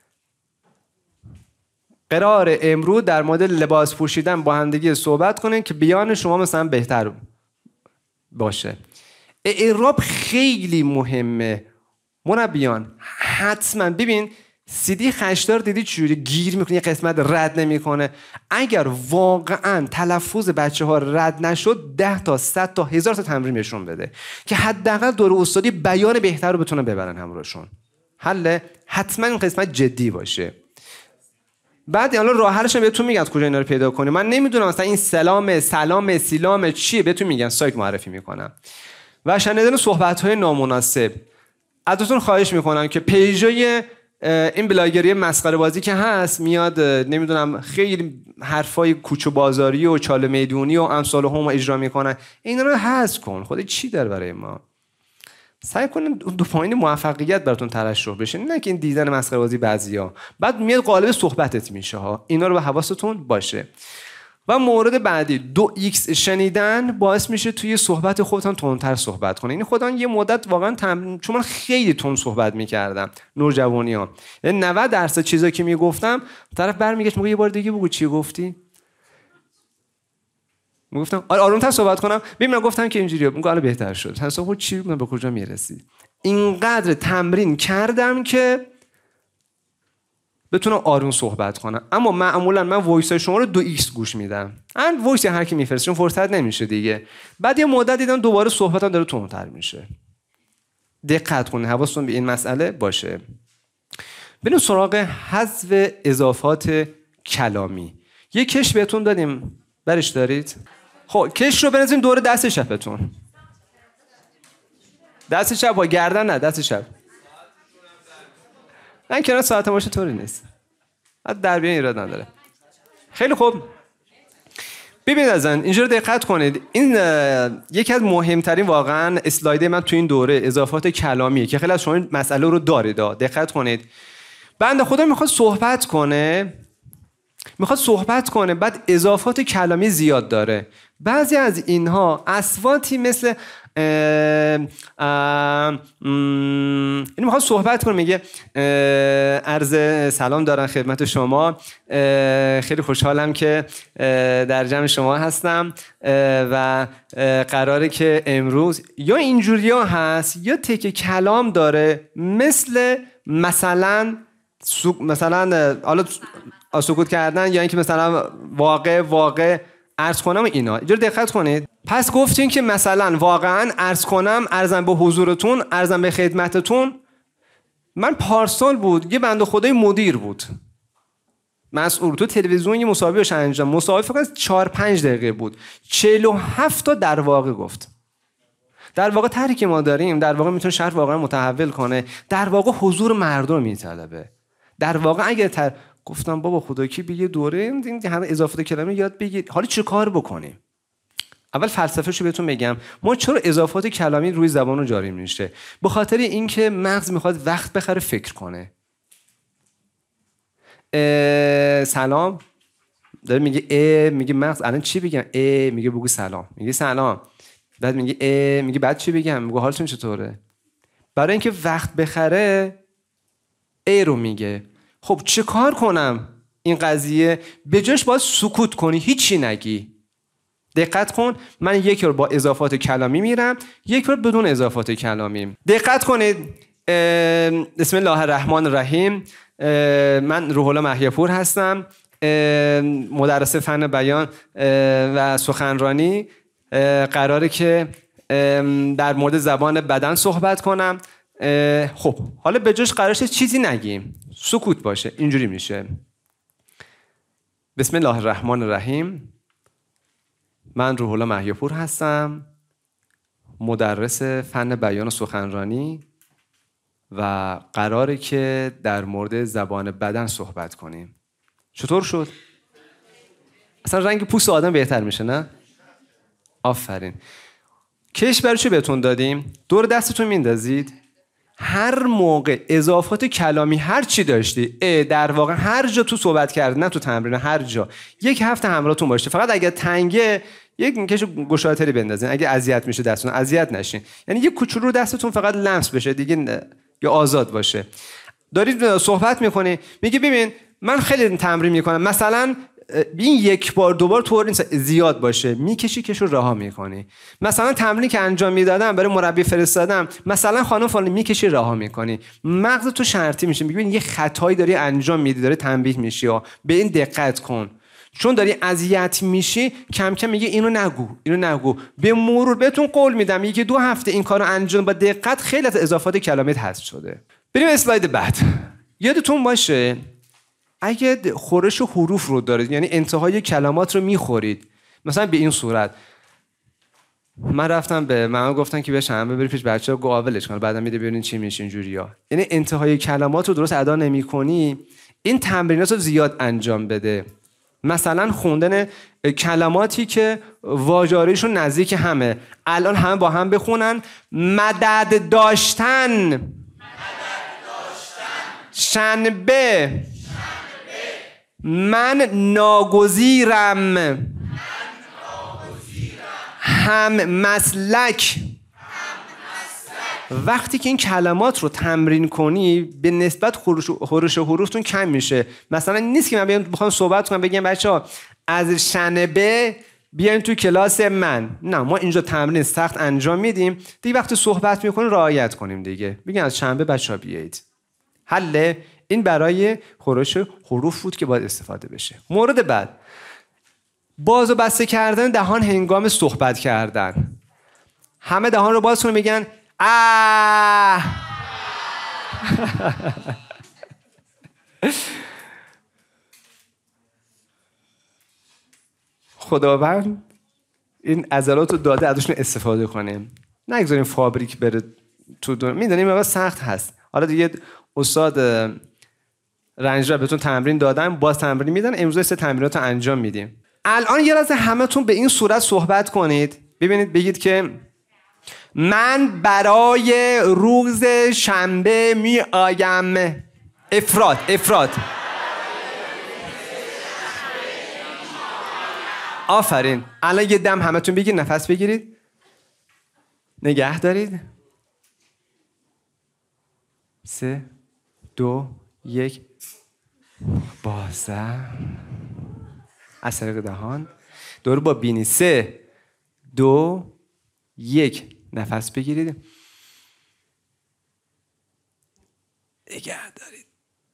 قرار امروز در مورد لباس پوشیدن با همدیگه صحبت کنیم که بیان شما مثلا بهتر باشه. اعراب خیلی مهمه مربیان. حتما ببین سیدی خشدار دیدی چجوری گیر میکنه، یه قسمت رد نمیکنه. اگر واقعا تلفظ بچه‌ها رد نشد 10 تا 100 تا 1000 تا تمرین بهشون بده که حداقل دوره استادی بیان بهتر رو بتونن ببرن همراهشون. حل حتما این قسمت جدی باشه. بعد حالا راه حلش بهتون میگن کجا اینا رو پیدا کنی. من نمیدونم مثلا این سلام چیه، بهتون میگن، سایت معرفی میکنم. و شنیدن صحبت‌های نامناسب ازتون خواهش میکنم که پیجای این بلاگری مسخره بازی که هست میاد نمیدونم خیلی حرفای کوچه بازاری و چاله میدونی و امثال هم اجرا میکنن، اینا رو حذف کن. خودت چی داره برای ما؟ سعی کنین دوپامین موفقیت براتون ترشح بشه، نه که این دیدن مسخره بازی بعضیا بعد میاد قالب صحبتت میشه ها. اینا رو به حواستون باشه. و مورد بعدی 2x شنیدن باعث میشه توی صحبت خودتون تندتر صحبت کنه. این خودم یه مدت واقعا چون من خیلی تند صحبت میکردم نوجوانیام، یعنی 90% چیزایی که میگفتم طرف برمیگشت میگه یه بار دیگه بگو چی گفتی. میگفتم آرومتر صحبت کنم، ببین من گفتم که اینجوریه، میگم الان بهتر شد. حساب چی من به کجا میرسی. اینقدر تمرین کردم که بتونم آروم صحبت کنم. اما معمولا من وایس شما رو 2x گوش میدم. من وایس هر کی میفرست چون فرصت نمیشه دیگه. بعد یه مدت دیدم دوباره صحبتام داره تندتر میشه. دقت کنید، حواستون به این مسئله باشه. بریم سراغ حذف اضافات کلامی. یه کش بهتون دادیم، برش دارید؟ خب کش رو بنزین دور دست چپتون. دست چپ با گردن، نه دست چپ. من کنار ساعت باشه طوری نیست. حد در بیان ایراد نداره. خیلی خوب. ببینید ازن اینجا رو دقت کنید. این یکی از مهمترین واقعا اسلاید من تو این دوره اضافات کلامیه که خیلی از شما این مسئله رو دارید. دقت کنید. بنده خدا میخواد صحبت کنه بعد اضافات کلامی زیاد داره. بعضی از اینها اصواتی مثل این میخواد صحبت کنه، میگه عرض سلام دارم خدمت شما، خیلی خوشحالم که در جمع شما هستم و قراره که امروز یا اینجوری ها هست یا تک کلام داره مثلا حالا سکوت کردن یا اینکه مثلا واقع عرض کنم اینا. اینجا دقت کنید. پس گفتین که مثلا واقعا عرض کنم، عرضم به حضورتون، عرضم به خدمتتون. من پارسال بود یه بنده خدای مدیر بود مسئول تو تلویزیون یه مصاحبهش انجام، مصاحبه فقط 4-5 دقیقه بود، 47 تا در واقع گفت. در واقع طرحی که ما داریم در واقع میتونه شهر واقعا متحول کنه، در واقع حضور مردم میطلبه. در واقع اگه گفتم بابا خدا کی به یه دوره این همه اضافات کلامی یاد بگیر، حالا چه کار بکنیم؟ اول فلسفه‌شو بهتون بگم. ما چرا اضافات کلامی روی زبان رو جاری میشه؟ به خاطر اینکه مغز میخواد وقت بخره فکر کنه. سلام داره میگه میگه مغز الان چی بگم؟ میگه بگو سلام. میگه سلام. بعد میگه میگه بعد چی بگم؟ میگه حالتون چطوره؟ برای اینکه وقت بخره رو میگه. خب چه کار کنم این قضیه؟ به جاش باید سکوت کنی، هیچی نگی. دقت کن، من یک بار با اضافات کلامی میرم، یک بار بدون اضافات کلامی. دقت کنید. بسم الله الرحمن الرحیم. من روح الله مهیاپور هستم، مدرس فن بیان و سخنرانی. قراره که در مورد زبان بدن صحبت کنم. خب حالا به جاش قرارش چیزی نگیم، سکوت باشه. اینجوری میشه. بسم الله الرحمن الرحیم. من روح الله مهیاپور هستم، مدرس فن بیان و سخنرانی. و قراره که در مورد زبان بدن صحبت کنیم. چطور شد؟ اصلا رنگ پوست آدم بهتر میشه نه؟ آفرین. کش برای چی بهتون دادیم؟ دور دستتون میندازید. هر موقع اضافات کلامی هر چی داشتی در واقع هر جا تو صحبت کردن، نه تو تمرین، هر جا یک هفته همراهتون باشه. فقط اگه تنگه یک کش گشادتری بندازین. اگه اذیت میشه دستتون اذیت نشین. یعنی یک کوچولو دستتون فقط لمس بشه دیگه، یا آزاد باشه. دارید صحبت میکنی میگی ببین من خیلی تمرین میکنم، مثلا این یک بار دوبار طور نیست زیاد باشه، میکشی کشو رها میکنی. مثلا تمرین که انجام میدادم برای مربی فرستادم، مثلا خانم فلانی میکشی رها میکنی. مغز تو شرطی میشه، میگی یه خطایی داری انجام میدی، داره تنبیه میشی، به این دقت کن. چون داری اذیت میشی کم کم میگه اینو نگو. به مرور بهتون قول میدم یکی 2 هفته این کارو انجام با دقت خیلی از اضافات کلامیت حذف شده. بریم اسلاید بعد. یادتون باشه اگه خورش حروف رو دارید، یعنی انتهای کلمات رو میخورید، مثلا به این صورت، من رفتم به مامان گفتن که بهش همه بری پیش بچه‌ها قابلش کن، بعدم میده ببینین چی میشه اینجوریا. یعنی انتهای کلمات رو درست ادا نمی‌کنی. این تمرینات رو زیاد انجام بده. مثلا خوندن کلماتی که واژه‌هاشون نزدیک همه، الان همه با هم بخونن. مدد داشتن، شنبه، من ناگزیرم، هم مسلک. وقتی که این کلمات رو تمرین کنی به نسبت خورش حروفتون کم میشه. مثلا نیست که من بخوام صحبت کنم بگم بچه‌ها از شنبه بیاین تو کلاس من. نه، ما اینجا تمرین سخت انجام میدیم دیگه، وقتی صحبت میکنیم رعایت کنیم دیگه، بگین از شنبه بچه‌ها بیایید. حله. این برای خورش حروف بود که باید استفاده بشه. مورد بعد، باز و بسته کردن دهان هنگام صحبت کردن. همه دهان رو باز کنن میگن خداوند این عضلات رو داده، ازشون استفاده کنیم. نگذاریم فابریک بره تو دنیا. میدونیم واقعا سخت هست. حالا دیگه استاد رنجبر بهتون تمرین دادن، باز تمرین میدن. امروز 3 تمرینات رو انجام میدیم. الان یه لحظه همتون به این صورت صحبت کنید. ببینید بگید که من برای روز شنبه می آیم. افراد. آفرین. الان یه دم همتون بگید، نفس بگیرید، نگه دارید. 3 2 1 بازم از طریق دهان. دور با بینی. 3 2 1 نفس بگیرید، نگه دارید.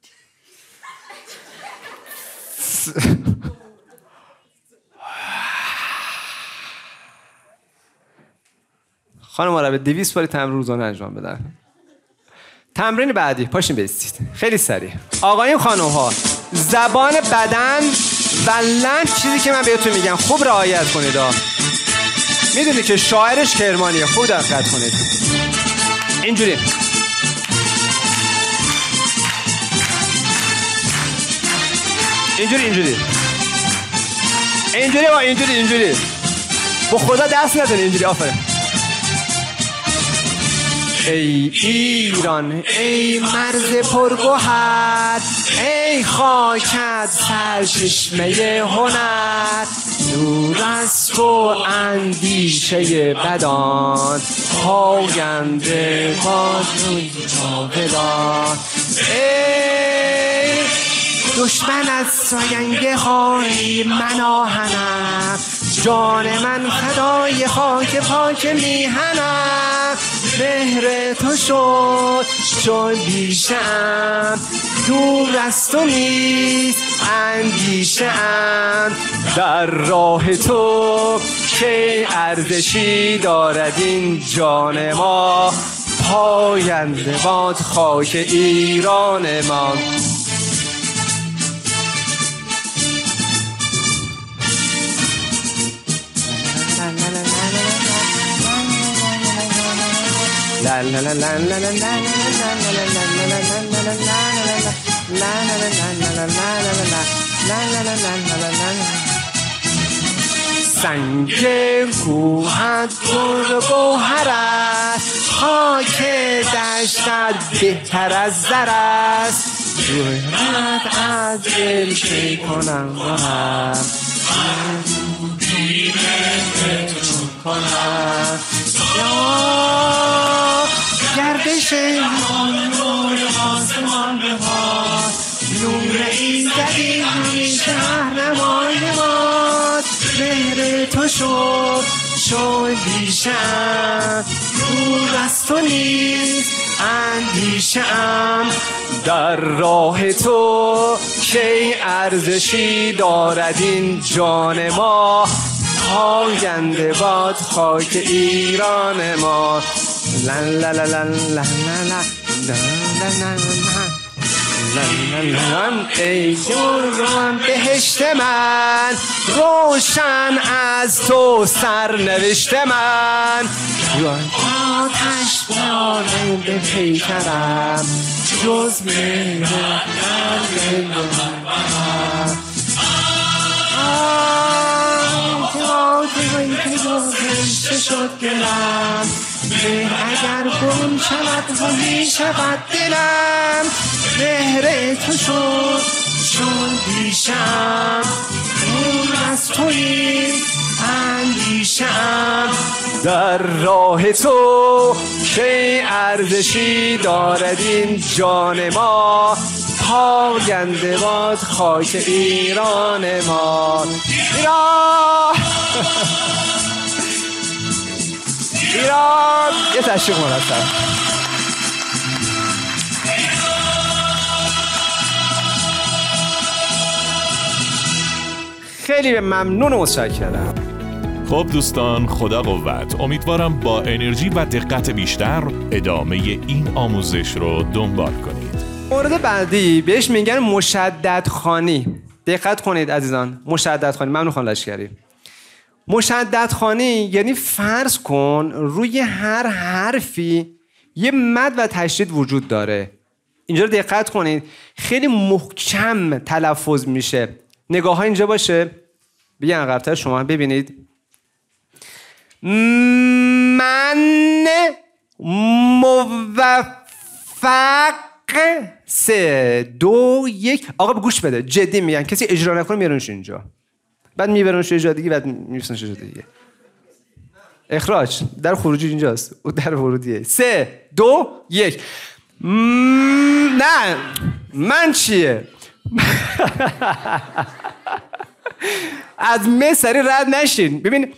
خانم مربی 200 بار تمرین روزانه انجام بدن. تمرین بعدی، پاشین بایستید خیلی سریع. آقایون خانم‌ها، زبان بدن و لنگ چیزی که من بهتون میگم خوب رعایت کنید. میدونی که شاعرش کرمانیه، خوب دقت کنید. اینجوری با خدا دست نزن. اینجوری. آفرین. ای ایران، ای مرز پرگوهر، ای خاکت سرچشمه هنر، دور از تو اندیشه بدان، پاینده با توی جاودان. ای دشمن از ساینگه های من آهنم، جان من فدای خاک پاک میهنم. مهر تو شد چون بیشم، دور از تو نیست اندیشم. در راه تو که ارزشی دارد این جان ما، پاینده باد خاک ایران ما. لا سنگ کوهت پر گوهر است، خاک دشتت بهتر از زر است. رویت از دل کی کنم برم، گردش نور آسمان بهار، نور ایزدی شهرنمای ماست. مهر تو شد بیشم، دور از تو نیست اندیشم. در راه تو کی ارزشی دارد این جان ما، پاینده باد خاک ایران ما. لا لا لا لا لا لا ای جرم بهشت من، روشن از تو سرنوشت من. آتش باره به پیکرم، جز مهر شد دلم، اگر گم شود گمی شود دلم. مهر تو شد بیشم، دور از توی اندیشم. در راه تو کی ارزشی دارد این جان ما، پاینده باد خاک ایران ما. ایران ایران. یه تشویق مرتب. خیلی ممنون و متشکرم. خب دوستان، خدا قوت. امیدوارم با انرژی و دقت بیشتر ادامه این آموزش رو دنبال کنید. مورد بعدی بهش میگن مشددخوانی. دقت کنید عزیزان، مشددخوانی. ممنون خانم لشکری. مشددخوانی یعنی فرض کن روی هر حرفی یه مد و تشدید وجود داره. اینجا رو دقت کنید، خیلی محکم تلفظ میشه. نگاه ها اینجا باشه، بگن عقب‌تر شما ببینید. من موفق 3 2 1. آقا گوش بده، جدی میگن، کسی اجرا نکنه میارنش اینجا، بعد میبرنش یه جا دیگه، بعد میفرستنش یه جا دیگه. اخراج. در خروجی اینجاست، او در ورودیه. 3 2 1. نه من چیه؟ از سری رد نشین. ببین،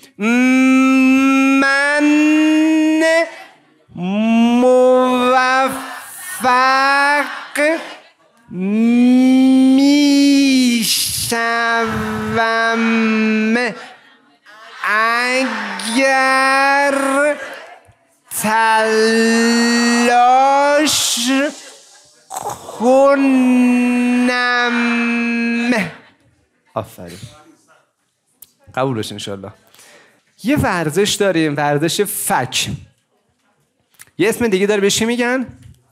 من موفق میشوم اگر تلاش کنم. آفرین، قبول بشه انشالله. یه ورزش داریم، ورزش فک. یه اسم دیگه داره، بهش چی میگن؟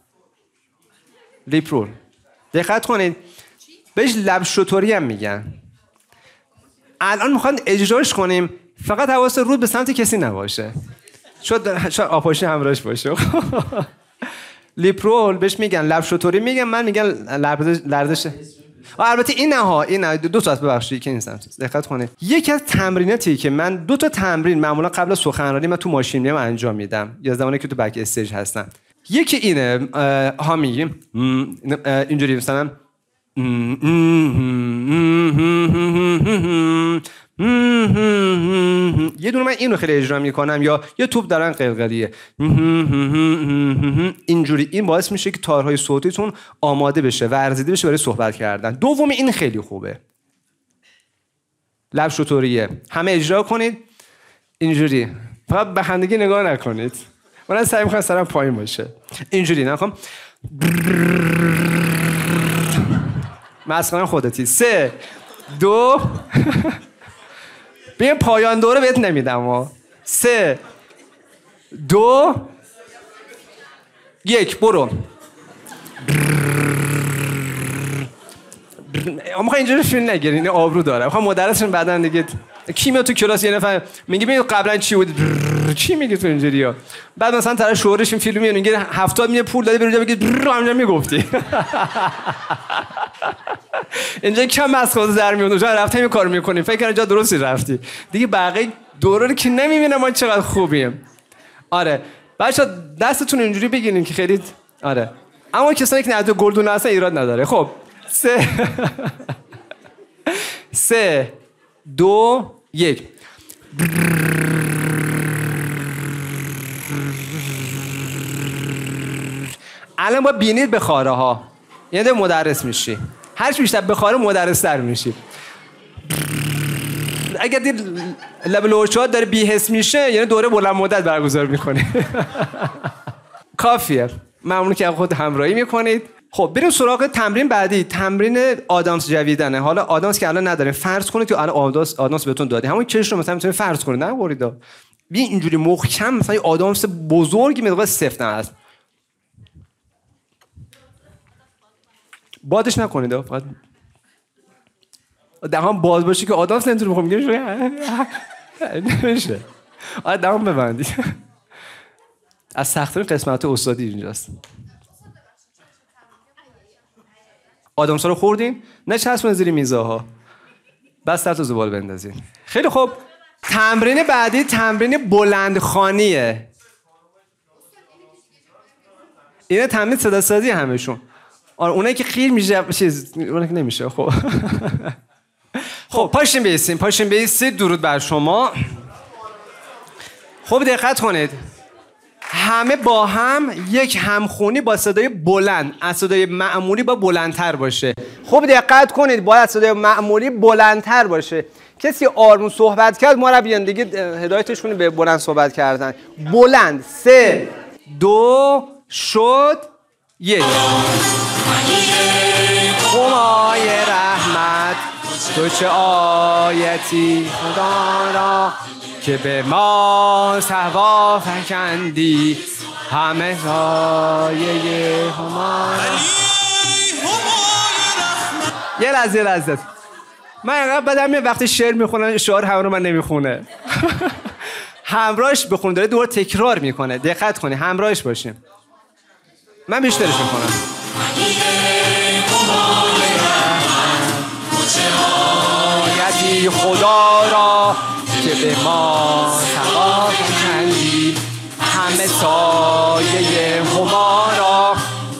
لیپ رول. دقت کنید، بهش لب شطوری هم میگن. الان میخوان اجراش کنیم، فقط حواست رود به سمت کسی نباشه، شاید آپاشی همراهش باشه. لیپ رول بهش میگن، لب شطوری میگن، من میگن لرزش. البته این نه، 2 تا ببخشید که نیستم. دقت کنید، یکی از تمریناتی که من 2 تا تمرین معمولا قبل از سخنرانی من تو ماشین میام انجام میدم، یا زمانی که تو بک استیج هستم. یکی اینه، ها میگیم اینجوری مثلا یه دونه من اینو خیلی اجرا میکنم، یا یه توپ دارن قلقلیه اینجوری. این باعث میشه که تارهای صوتیتون آماده بشه، ورزیده بشه برای صحبت کردن. دومی این خیلی خوبه، لب شطوریه. همه اجرا کنید اینجوری، فقط به خندگی نگاه نکنید. من سعی میکنم سرم پایین باشه، اینجوری نکنم. مسخره خودتی. 3 2 ببین پایان دوره بهت نمیدم. 3 2 1 برو. اما اینجوری فیلم نگیرین، این آبرو داره. میخوام مدرسشون بعداً دیگه کی میاد تو کلاس یه نفر میگه ببین قبلا چی بود، چی میگی تو اینجوریه؟ بعد مثلا طرف شعورش این فیلم میاد میگه 70 میلیون پول دادی برو میگه همینجا میگفتی. اینجا کم از خود در میاد اونجا رفتیم این کارو میکنیم فکر کنم جا درستی رفتی دیگه. بقیه دوره رو که نمیبینه ما چقدر خوبیم. آره بچا دستتون اینجوری بگیرین که خیلی آره. اما کسایی که ندو گلدون هستن ایراد نداره. خب 3 2 1 الان با بینید بخاره ها، یعنی مدرس میشی. هر چی بیشتر بخاره مدرس تر میشی. اگر دید لب لوچات داره بی‌حس میشه یعنی دوره بلند مدت برگزار میکنی. کافیه. ممنون که خود همراهی میکنید. خب بریم سراغ تمرین بعدی. تمرین آدامس جویدنه. حالا آدامس که الان نداریم فرض کنید که الان آدامس بهتون داده، همون کش رو مثلا میتونید فرض کنید. نه بریدا ببین اینجوری محکم مثلا آدامس بزرگی مقدار سفت هست. بادش نکنید فقط دهان باز باشه که آدامس نمیتونه بخوام میگه نمیشه. آره دهان ببندید. از سخت‌ترین قسمت استادی اینجاست. آدامس‌ها رو خوردین؟ نه چسبون زیر میزها. بس تا زبال بندازین. خیلی خوب. تمرین بعدی تمرین بلندخوانیه. اینه تمرین صدا سازی همشون. آره اونایی که خیر میشه چیز اونایی که نمیشه. خب خب پاشین بیسین، پاشین بیسید. درود بر شما. خب دقت کنید. همه با هم یک همخونی با صدای بلند، از صدای معمولی با بلندتر باشه. خب دقت کنید باید صدای معمولی بلندتر باشه. کسی آروم صحبت کرد ما را بیان دیگه هدایتش کنید به بلند صحبت کردن. بلند. 3 2 شد 1. همای رحمت تو چه آیتی خدا را که به ما صحوا فکندی همه سایه هما. یه لحظه من اینقدر بدم میاد وقتی شعر میخونن شعر همه رو من نمیخونه. همراهش بخون داره دوباره تکرار میکنه. دقت کنی همراهش باشیم. من بیشترش میکنم. آیتی خدا را که به ما صحوا فکندی همه سایه هما را.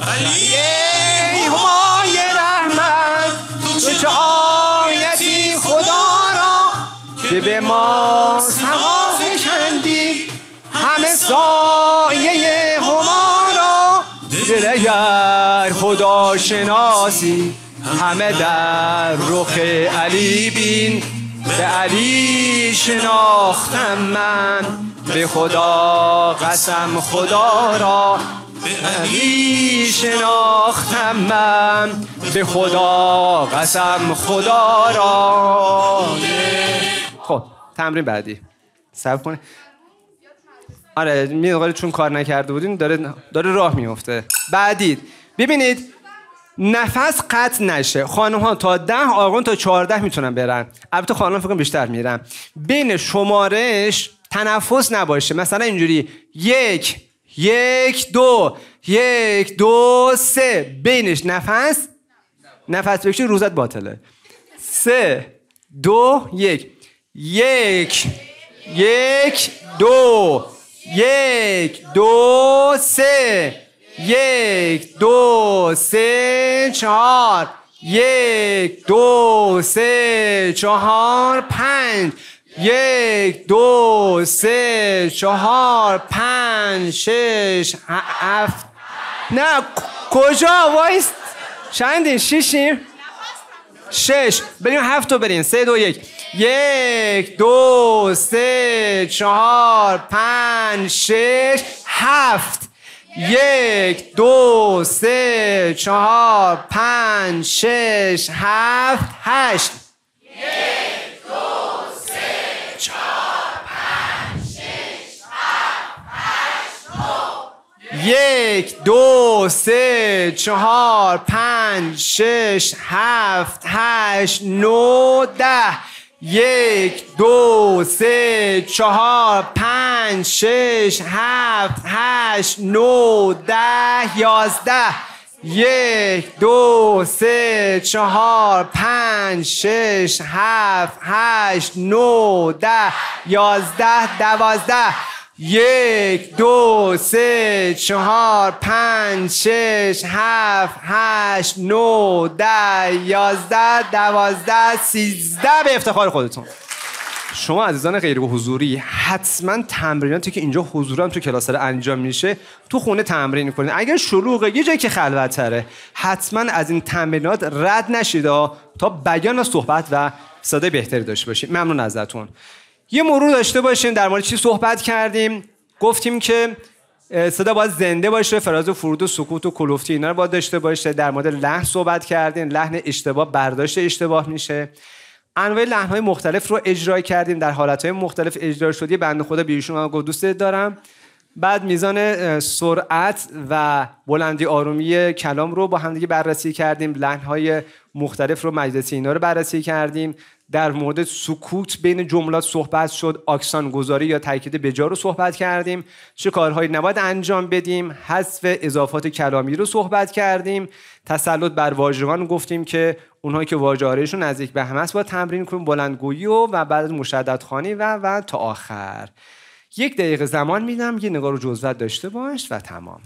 ای همای رحمت تو چه آیتی خدا را که به ما صحوا فکندی همه سایه هما را. دل اگر خدا شناسی همه در رخ علی بین، به علی شناختم من به خدا قسم خدا را. به علی شناختم من به خدا قسم خدا را. خب تمرین بعدی صبر کنید. آره میگم چون کار نکرده بودین داره راه میفته. بعدی ببینید نفس قطع نشه. خانم ها تا 10 آقایون تا 14 میتونن برن. البته خانم فکر کنم بیشتر میرن. بین شمارش تنفس نباشه. مثلا اینجوری 1 1 2 1 2 3 بینش نفس بکشی روزت باطله. 3 2 1 1 1 2 1 2 3 1 2 3 4 1 2 3 4 5 1 2 3 4 5 6 7 نه کجا وایست چندین 6 6 بریم 7 تا بریم 3 2 1 1 2 3 4 5 6 7 1 2 3 4 5 6 7 8 1 2 3 4 5 6 7 8 9 1 2 3 4 5 6 7 8 9 10 1 2 3 4 5 6 7 8 9 10 11 1 2 3 4 5 6 7 8 9 10 11 12 1 2 3 4 5 6 7 8 9 10 11 12 13 به افتخار خودتون. شما عزیزان غیر حضوری حتما تمریناتی که اینجا حضورا تو کلاس داره انجام میشه تو خونه تمرین کنید. اگر شلوغه یه جایی که خلوت‌تره حتما از این تمرینات رد نشید تا بیان و صحبت و صدای بهتری داشته باشید. ممنون ازتون. یه مرور داشته باشیم در مورد چی صحبت کردیم. گفتیم که صدا باید زنده باشه، فراز و فرود و سکوت و کلفتی اینا رو باید داشته باشه. در مورد لحن صحبت کردیم، لحن اشتباه برداشت اشتباه میشه. انواع لحن‌های مختلف رو اجرا کردیم، در حالت‌های مختلف اجرا شد. یه بنده خدا به ایشون گفت دوستت دارم. بعد میزان سرعت و بلندی آرومی کلام رو با هم دیگه بررسی کردیم. لحن‌های مختلف رو مجلسی اینا رو بررسی کردیم. در مورد سکوت بین جملات صحبت شد، آکسان گذاری یا تاکید بجا رو صحبت کردیم، چه کارهایی نباید انجام بدیم، حذف اضافات کلامی رو صحبت کردیم، تسلط بر واژگان گفتیم که اونهایی که واژه آرایشون نزدیک به هم است باید تمرین کنیم، بلندگویی و بعد مشدد خوانی و تا آخر. 1 دقیقه زمان میدم، یه نگاه رو جزوت داشته باش و تمام.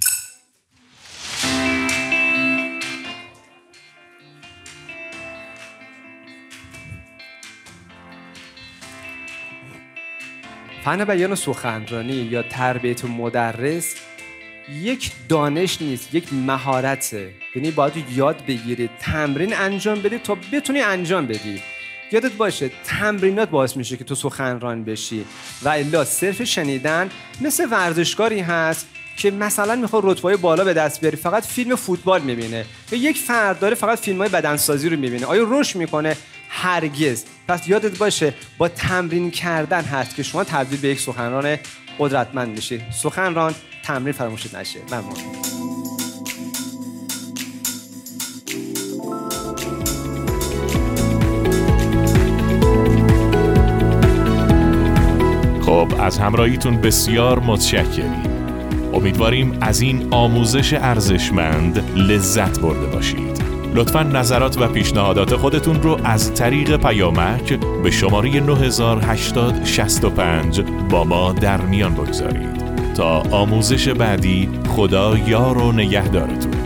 فن بیان و سخنرانی یا تربیت مدرس یک دانش نیست، یک مهارته. یعنی باید یاد بگیری، تمرین انجام بدی تا بتونی انجام بدی. یادت باشه تمرینات باعث میشه که تو سخنران بشی و الا صرف شنیدن مثل ورزشکاری هست که مثلا میخواد رتبه‌های بالا به دست بیاری فقط فیلم فوتبال میبینه، یا یک فرد داره فقط فیلم‌های بدنسازی رو میبینه. آیا رشد میکنه؟ هرگز. پس یادت باشه با تمرین کردن هست که شما تبدیل به یک سخنران قدرتمند میشی. سخنران تمرین فراموش نشه. ممنون. خب از همراهیتون بسیار متشکریم. امیدواریم از این آموزش ارزشمند لذت برده باشید. لطفاً نظرات و پیشنهادات خودتون رو از طریق پیامک به شماره 908065 با ما در میان بگذارید. تا آموزش بعدی، خدا یار و نگهدارتون.